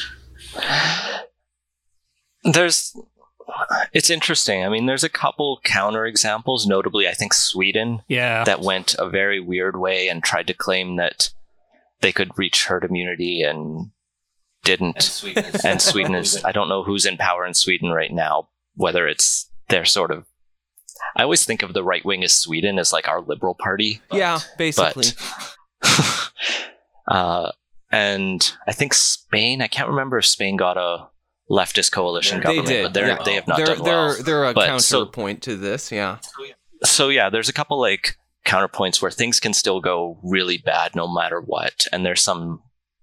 It's interesting. I mean, there's a couple counter examples, notably, I think Sweden, that went a very weird way and tried to claim that they could reach herd immunity and didn't. And Sweden is, I don't know who's in power in Sweden right now, whether it's their sort of, I always think of the right wing as Sweden as like our Liberal Party. Yeah, basically. and I think Spain. I can't remember if Spain got a leftist coalition government, They did. but they have not done well. They're a But counterpoint to this. Yeah. So yeah, there's a couple like counterpoints where things can still go really bad no matter what, and there's some,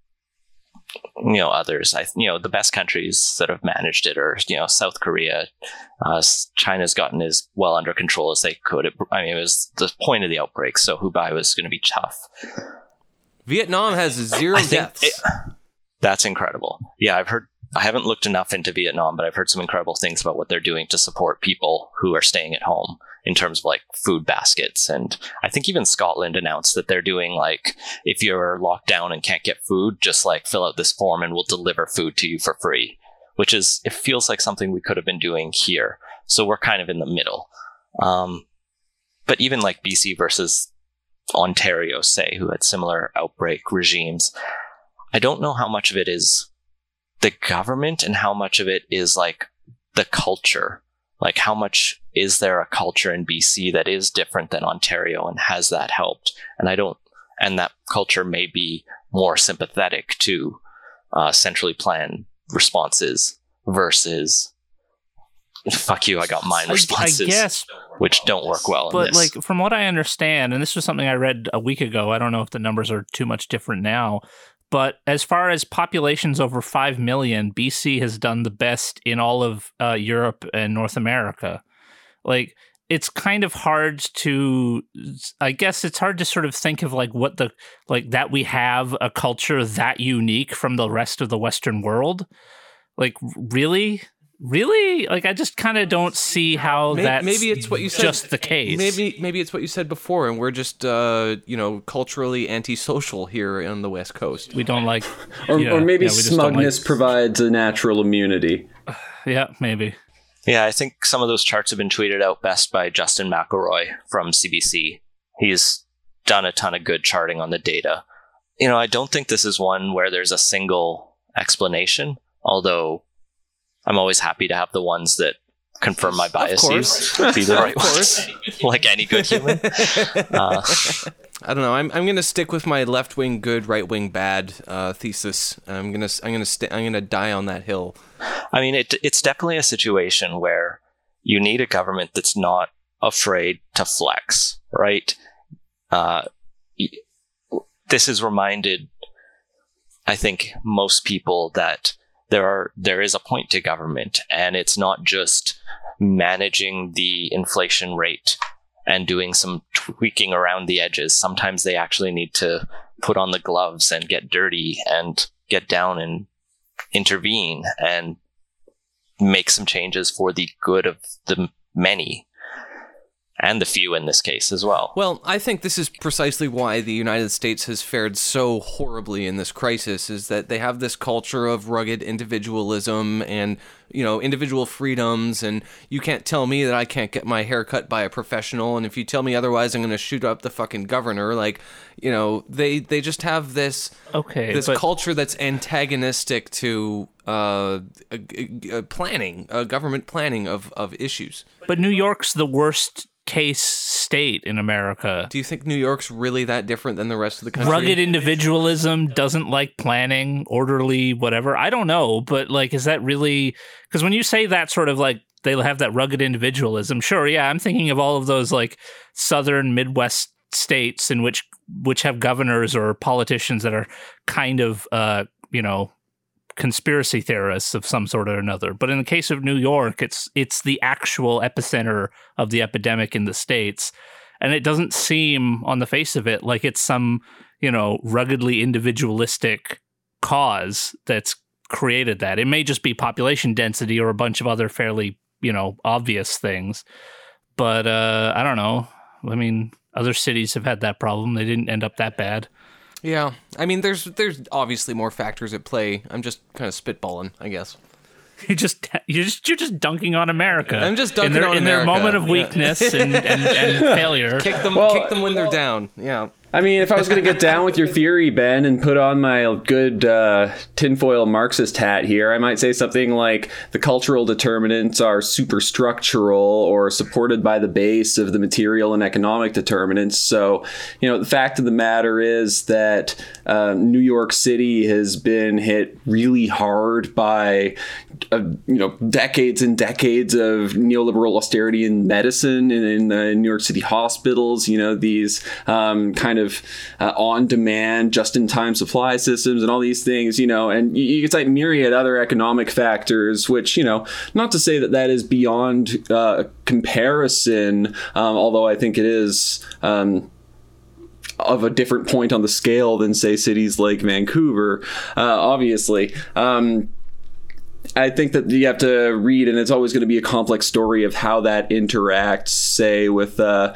others. The best countries that have managed it are South Korea. China's gotten as well under control as they could. It was the point of the outbreak, so Hubei was going to be tough. Vietnam has 0 deaths. That's incredible. Yeah, I haven't looked enough into Vietnam, but I've heard some incredible things about what they're doing to support people who are staying at home in terms of like food baskets. And I think even Scotland announced that they're doing like, if you're locked down and can't get food, just like fill out this form and we'll deliver food to you for free, which it feels like something we could have been doing here. So we're kind of in the middle. But even like BC versus Ontario, say, who had similar outbreak regimes, I don't know how much of it is the government and how much of it is like the culture. Like, how much is there a culture in BC that is different than Ontario, and has that helped? And that culture may be more sympathetic to centrally planned responses versus fuck you, I got mine responses, I guess, which don't work well. But like, from what I understand, and this was something I read a week ago, I don't know if the numbers are too much different now, but as far as populations over 5 million, BC has done the best in all of Europe and North America. Like, it's kind of hard to, I guess it's hard to sort of think of like that we have a culture that unique from the rest of the Western world. Like, really? Like, I just kind of don't see how that's maybe it's what you said, just the case. Maybe it's what you said before, and we're just culturally antisocial here on the West Coast. We don't like, or maybe smugness provides a natural immunity. Yeah, maybe. Yeah, I think some of those charts have been tweeted out best by Justin McElroy from CBC. He's done a ton of good charting on the data. I don't think this is one where there's a single explanation, although I'm always happy to have the ones that confirm my biases be the right ones, like any good human. I don't know. I'm going to stick with my left wing good, right wing bad thesis. I'm going to die on that hill. I mean, it's definitely a situation where you need a government that's not afraid to flex, right? This has reminded, I think, most people that there is a point to government, and it's not just managing the inflation rate and doing some tweaking around the edges. Sometimes they actually need to put on the gloves and get dirty and get down and intervene and make some changes for the good of the many. And the few in this case as well. Well, I think this is precisely why the United States has fared so horribly in this crisis, is that they have this culture of rugged individualism and, individual freedoms, and you can't tell me that I can't get my hair cut by a professional, and if you tell me otherwise, I'm going to shoot up the fucking governor. Like, they just have this culture that's antagonistic to government planning of issues. But New York's the worst case state in America. Do you think New York's really that different than the rest of the country? Rugged individualism, doesn't like planning, orderly, whatever. I don't know, but like, is that really? Because when you say that sort of like they'll have that rugged individualism, sure, yeah, I'm thinking of all of those like southern Midwest states in which have governors or politicians that are kind of conspiracy theorists of some sort or another. But in the case of New York, it's the actual epicenter of the epidemic in the States. And it doesn't seem on the face of it like it's some, ruggedly individualistic cause that's created that. It may just be population density or a bunch of other fairly, obvious things. But I don't know. I mean, other cities have had that problem. They didn't end up that bad. Yeah, I mean, there's obviously more factors at play. I'm just kind of spitballing, I guess. You're just dunking on America. I'm just dunking on America. In their moment of weakness and failure. Kick them when they're down. Yeah. I mean, if I was going to get down with your theory, Ben, and put on my good tinfoil Marxist hat here, I might say something like the cultural determinants are superstructural or supported by the base of the material and economic determinants. So, the fact of the matter is that New York City has been hit really hard by, decades and decades of neoliberal austerity in medicine and in the New York City hospitals, these kind of on-demand, just-in-time supply systems and all these things, and you could cite myriad other economic factors, which, not to say that is beyond comparison, although I think it is of a different point on the scale than, say, cities like Vancouver, obviously. I think that you have to read, and it's always going to be a complex story of how that interacts, say, with the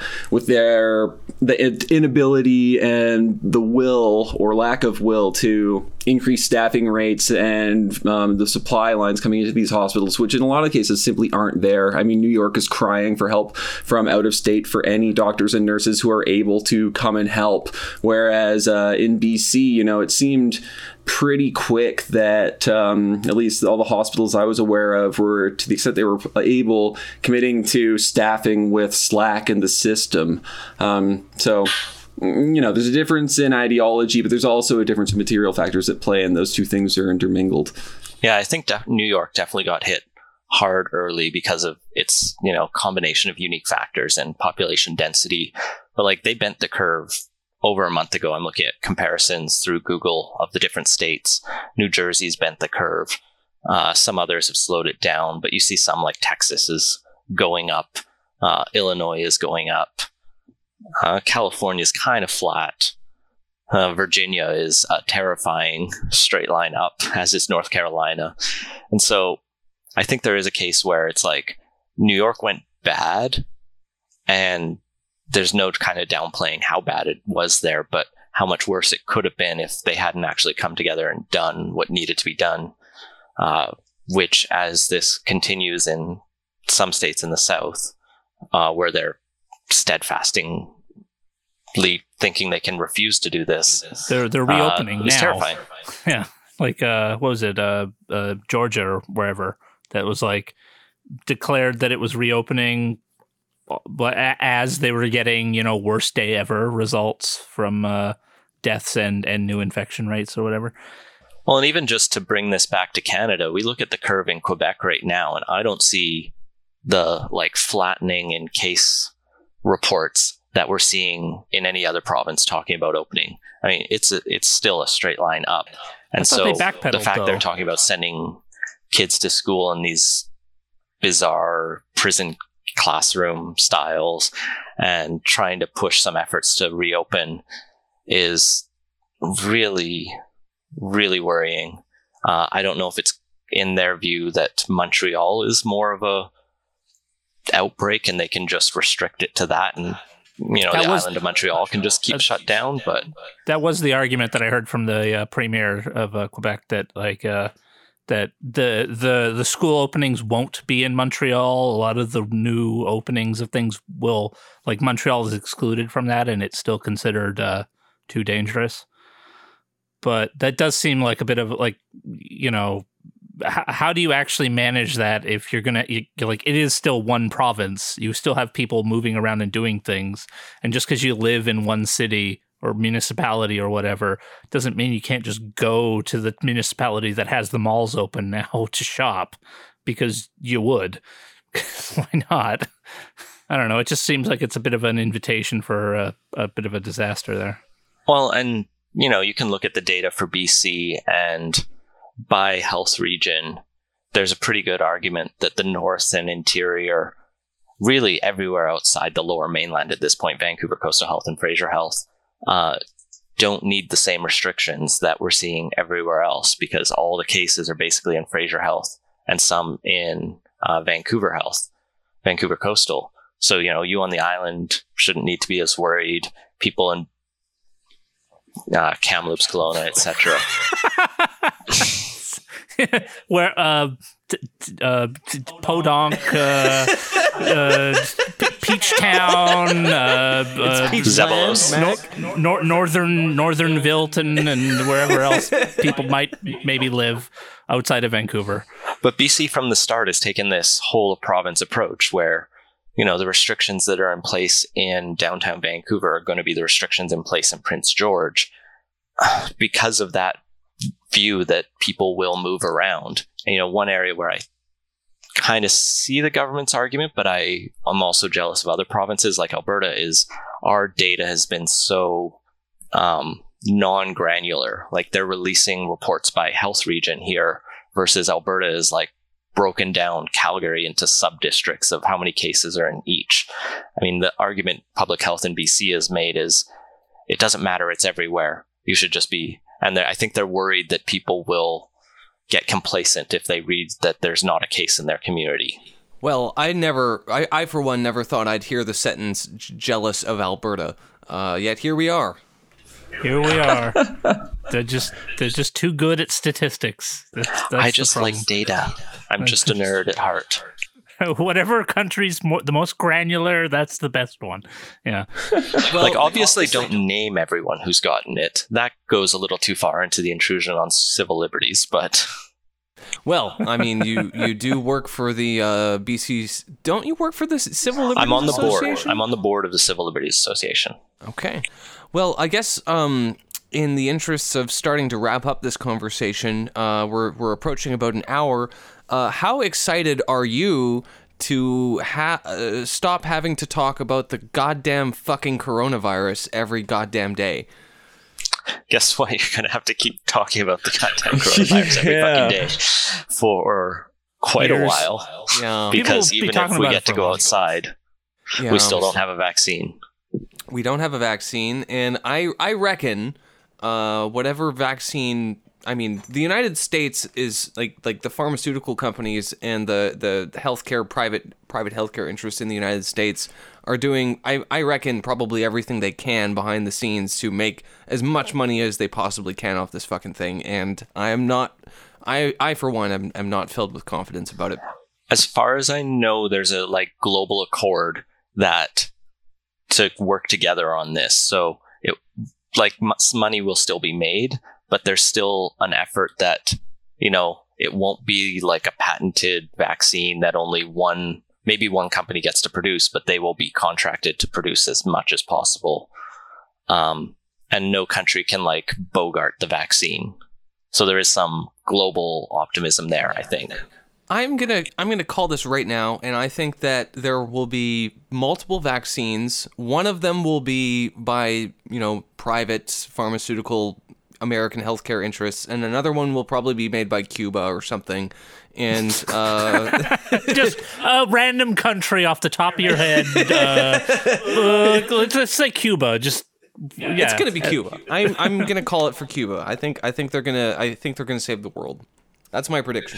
inability and the will or lack of will to increase staffing rates and the supply lines coming into these hospitals, which in a lot of cases simply aren't there. I mean, New York is crying for help from out of state for any doctors and nurses who are able to come and help. Whereas in BC, it seemed pretty quick that at least all the hospitals I was aware of were, to the extent they were able, committing to staffing with slack in the system. So there's a difference in ideology, but there's also a difference in material factors at play, and those two things are intermingled. Yeah, I think New York definitely got hit hard early because of its, combination of unique factors and population density. But they bent the curve over a month ago. I'm looking at comparisons through Google of the different states. New Jersey's bent the curve. Some others have slowed it down, but you see some like Texas is going up. Illinois is going up. California is kind of flat. Virginia is a terrifying straight line up, as is North Carolina. And so I think there is a case where it's like New York went bad, and there's no kind of downplaying how bad it was there, but how much worse it could have been if they hadn't actually come together and done what needed to be done, which, as this continues in some states in the South, where they're steadfastingly thinking they can refuse to do this. They're reopening now. It's terrifying. Yeah. Like, what was it? Georgia or wherever, that was declared that it was reopening, but as they were getting, worst day ever results from deaths and new infection rates or whatever. Well, and even just to bring this back to Canada, we look at the curve in Quebec right now, and I don't see the flattening in case reports that we're seeing in any other province talking about opening. I mean, it's still a straight line up. And so the fact they're talking about sending kids to school in these bizarre prison classroom styles and trying to push some efforts to reopen is really, really worrying. I don't know if it's in their view that Montreal is more of a outbreak and they can just restrict it to that, and the island of Montreal can just keep shut down. But that was the argument that I heard from the premier of Quebec, that that the school openings won't be in Montreal. A lot of the new openings of things will, Montreal is excluded from that, and it's still considered too dangerous. But that does seem like a bit of how do you actually manage that if you're gonna it is still one province? You still have people moving around and doing things, and just because you live in one city or municipality or whatever doesn't mean you can't just go to the municipality that has the malls open now to shop, because you would. Why not? I don't know. It just seems like it's a bit of an invitation for a bit of a disaster there. Well, and you can look at the data for BC, and by health region, there's a pretty good argument that the north and interior, really everywhere outside the lower mainland at this point, Vancouver Coastal Health and Fraser Health, don't need the same restrictions that we're seeing everywhere else, because all the cases are basically in Fraser Health and some in Vancouver Health, Vancouver Coastal. So, you on the island shouldn't need to be as worried. People in Kamloops, Kelowna, etc. Where Podonk, Peach Town, Zelos, Northern Vilton, and wherever else people might maybe live outside of Vancouver. But BC from the start has taken this whole of province approach where, the restrictions that are in place in downtown Vancouver are going to be the restrictions in place in Prince George because of that view that people will move around. And, one area where I kind of see the government's argument, but I'm also jealous of other provinces like Alberta, is our data has been so non-granular. Like, they're releasing reports by health region here versus Alberta is like broken down Calgary into sub-districts of how many cases are in each. I mean, the argument public health in BC has made is it doesn't matter, it's everywhere. You should just be, and I think they're worried that people will get complacent if they read that there's not a case in their community. Well, I for one never thought I'd hear the sentence jealous of Alberta. Yet here we are. Here we are. They're just too good at statistics. That's I just like data. I'm just a nerd at heart. Whatever country's the most granular, that's the best one. Yeah. Well, obviously don't name everyone who's gotten it. That goes a little too far into the intrusion on civil liberties, but... Well, I mean, you do work for the BC's... Don't you work for the Civil Liberties Association? I'm on the board of the Civil Liberties Association. Okay. Well, I guess in the interests of starting to wrap up this conversation, we're approaching about an hour. How excited are you to stop having to talk about the goddamn fucking coronavirus every goddamn day? Guess what? You're going to have to keep talking about the goddamn coronavirus every fucking day for quite a while. Yeah. Because even if we get to go outside, we still don't have a vaccine. We don't have a vaccine, and I reckon whatever vaccine... I mean, the United States is like the pharmaceutical companies and the healthcare private healthcare interests in the United States are doing, I reckon, probably everything they can behind the scenes to make as much money as they possibly can off this fucking thing. And I for one am not filled with confidence about it. As far as I know, there's a global accord that to work together on this. So it money will still be made. But there's still an effort that, it won't be like a patented vaccine that maybe one company gets to produce, but they will be contracted to produce as much as possible. And no country can bogart the vaccine. So there is some global optimism there, I think. I'm gonna call this right now, and I think that there will be multiple vaccines. One of them will be by, private pharmaceutical American healthcare interests, and another one will probably be made by Cuba or something. And just a random country off the top of your head. Let's say Cuba. It's gonna be Cuba. I'm gonna call it for Cuba. I think they're gonna save the world. That's my prediction.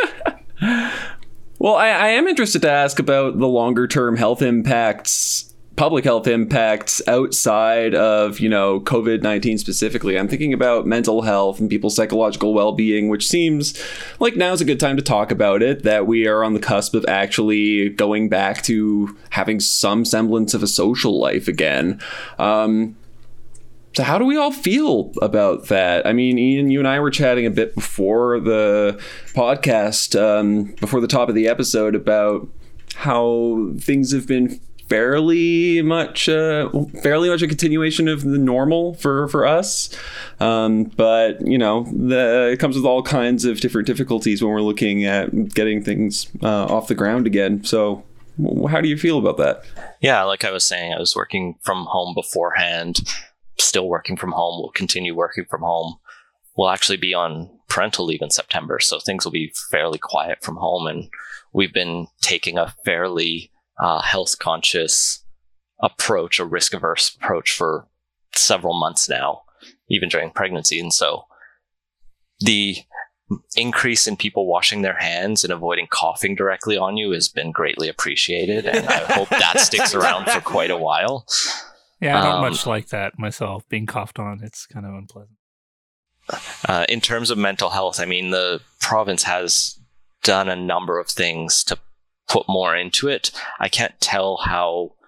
Well, I am interested to ask about the longer term health impacts. Public health impacts outside of, COVID-19 specifically. I'm thinking about mental health and people's psychological well-being, which seems like now's a good time to talk about it, that we are on the cusp of actually going back to having some semblance of a social life again. So how do we all feel about that? I mean, Ian, you and I were chatting a bit before the podcast, before the top of the episode, about how things have been fairly much a continuation of the normal for us, but it comes with all kinds of different difficulties when we're looking at getting things off the ground again. So how do you feel about that? Yeah, like I was saying, I was working from home beforehand, still working from home. We'll continue working from home. We'll actually be on parental leave in September, so things will be fairly quiet from home, and we've been taking a fairly health conscious approach, a risk averse approach for several months now, even during pregnancy. And so the increase in people washing their hands and avoiding coughing directly on you has been greatly appreciated. And I hope that sticks around for quite a while. Yeah, I don't much like that myself, being coughed on. It's kind of unpleasant. In terms of mental health, I mean, the province has done a number of things to put more into it. I can't tell how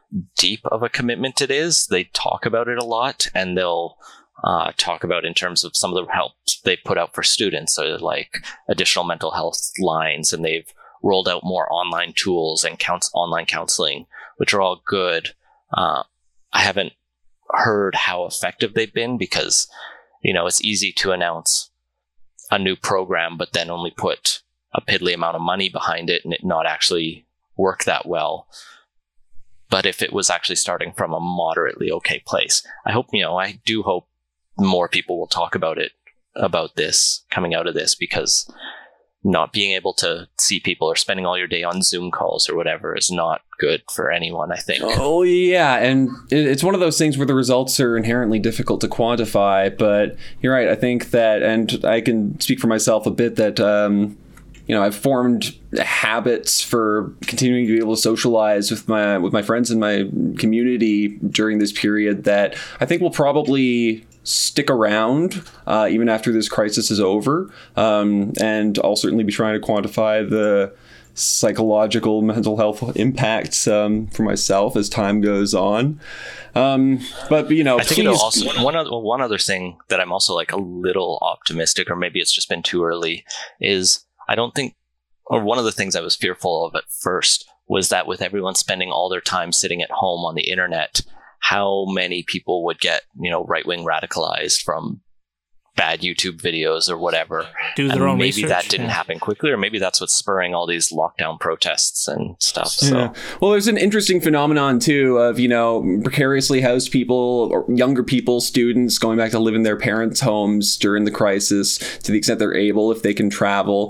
deep of a commitment it is. They talk about it a lot, and they'll talk about in terms of some of the help they put out for students, so like additional mental health lines, and they've rolled out more online tools and online counseling, which are all good. I haven't heard how effective they've been because, it's easy to announce a new program, but then only put a piddly amount of money behind it and it not actually work that well. But if it was actually starting from a moderately okay place, I do hope more people will talk about this coming out of this, because not being able to see people or spending all your day on Zoom calls or whatever is not good for anyone, I think. Oh, yeah. And it's one of those things where the results are inherently difficult to quantify. But you're right. I think that, and I can speak for myself a bit, that, I've formed habits for continuing to be able to socialize with my friends in my community during this period that I think will probably stick around even after this crisis is over. And I'll certainly be trying to quantify the psychological mental health impacts for myself as time goes on. But I think it'll also, one other thing that I'm also like a little optimistic, or maybe it's just been too early, is I don't think, or one of the things I was fearful of at first was that with everyone spending all their time sitting at home on the internet, how many people would get, right-wing radicalized from bad YouTube videos or whatever. Do their own maybe research. That didn't happen quickly, or maybe that's what's spurring all these lockdown protests and stuff. So. Yeah. Well, there's an interesting phenomenon too of, precariously housed people or younger people, students going back to live in their parents' homes during the crisis to the extent they're able, if they can travel.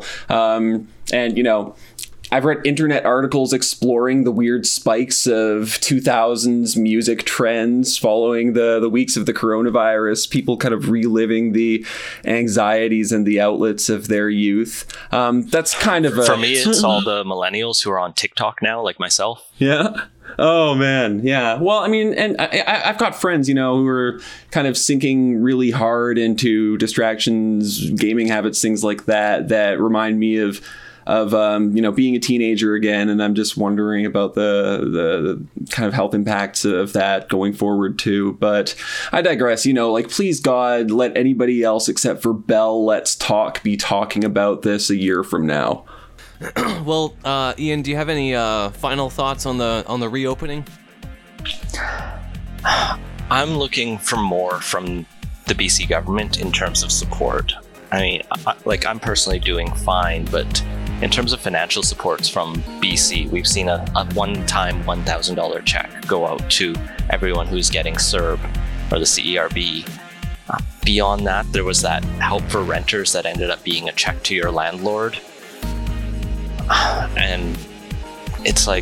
I've read internet articles exploring the weird spikes of 2000s music trends following the weeks of the coronavirus, people kind of reliving the anxieties and the outlets of their youth. That's kind of For me, it's all the millennials who are on TikTok now, like myself. Yeah. Oh, man. Yeah. Well, I mean, and I've got friends, who are kind of sinking really hard into distractions, gaming habits, things like that remind me of being a teenager again. And I'm just wondering about the kind of health impacts of that going forward too. But I digress, please God, let anybody else except for Bell Let's Talk be talking about this a year from now. Well, Ian, do you have any final thoughts on the reopening? I'm looking for more from the BC government in terms of support. I mean, I'm personally doing fine, but in terms of financial supports from BC, we've seen a one-time $1,000 check go out to everyone who's getting CERB or the CERB. Beyond that, there was that help for renters that ended up being a check to your landlord. And it's like,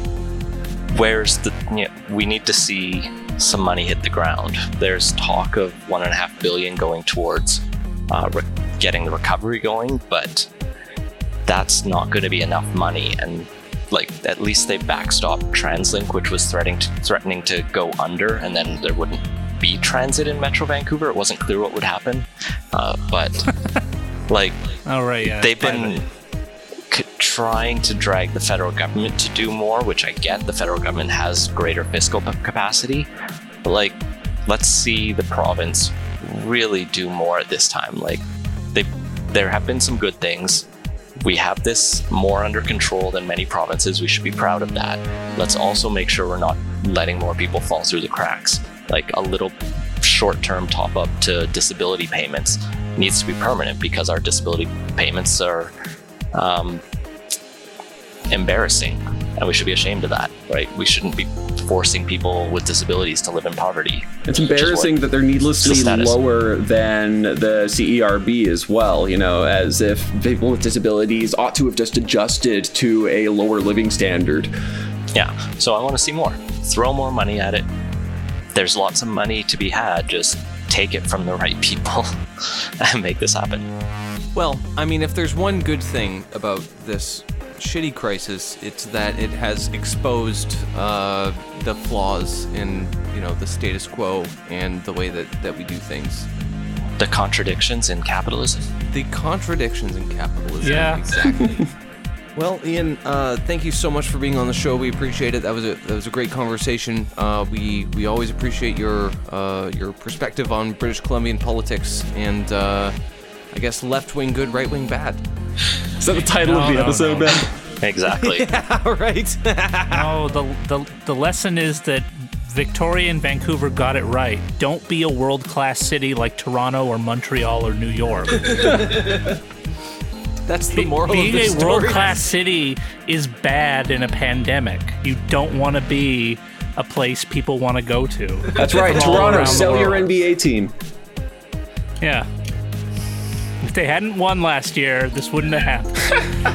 we need to see some money hit the ground. There's talk of $1.5 billion going towards getting the recovery going, but that's not going to be enough money. And at least they backstopped TransLink, which was threatening to go under, and then there wouldn't be transit in Metro Vancouver. It wasn't clear what would happen, but oh, right, yeah, they've been trying to drag the federal government to do more, which I get. The federal government has greater fiscal capacity, but let's see the province really do more at this time. There have been some good things. We have this more under control than many provinces. We should be proud of that. Let's also make sure we're not letting more people fall through the cracks. A little short-term top-up to disability payments needs to be permanent, because our disability payments are embarrassing, and we should be ashamed of that, right? We shouldn't be forcing people with disabilities to live in poverty. It's embarrassing that they're needlessly lower than the CERB as well, as if people with disabilities ought to have just adjusted to a lower living standard. Yeah, so I want to see more. Throw more money at it. There's lots of money to be had. Just take it from the right people and make this happen. Well, I mean, if there's one good thing about this shitty crisis, it's that it has exposed the flaws in, the status quo and the way that we do things. The contradictions in capitalism. The contradictions in capitalism. Yeah. Exactly. Well, Ian, thank you so much for being on the show. We appreciate it. That was a great conversation. We always appreciate your perspective on British Columbian politics and I guess left wing good, right wing bad. Is that the title of the episode, Ben? Exactly. Yeah, right. No, the lesson is that Victoria and Vancouver got it right. Don't be a world-class city like Toronto or Montreal or New York. That's the moral of the Being a story. world-class city is bad in a pandemic. You don't want to be a place people want to go to. That's right. From all Toronto, around the sell your world. NBA team. Yeah. If they hadn't won last year, this wouldn't have happened.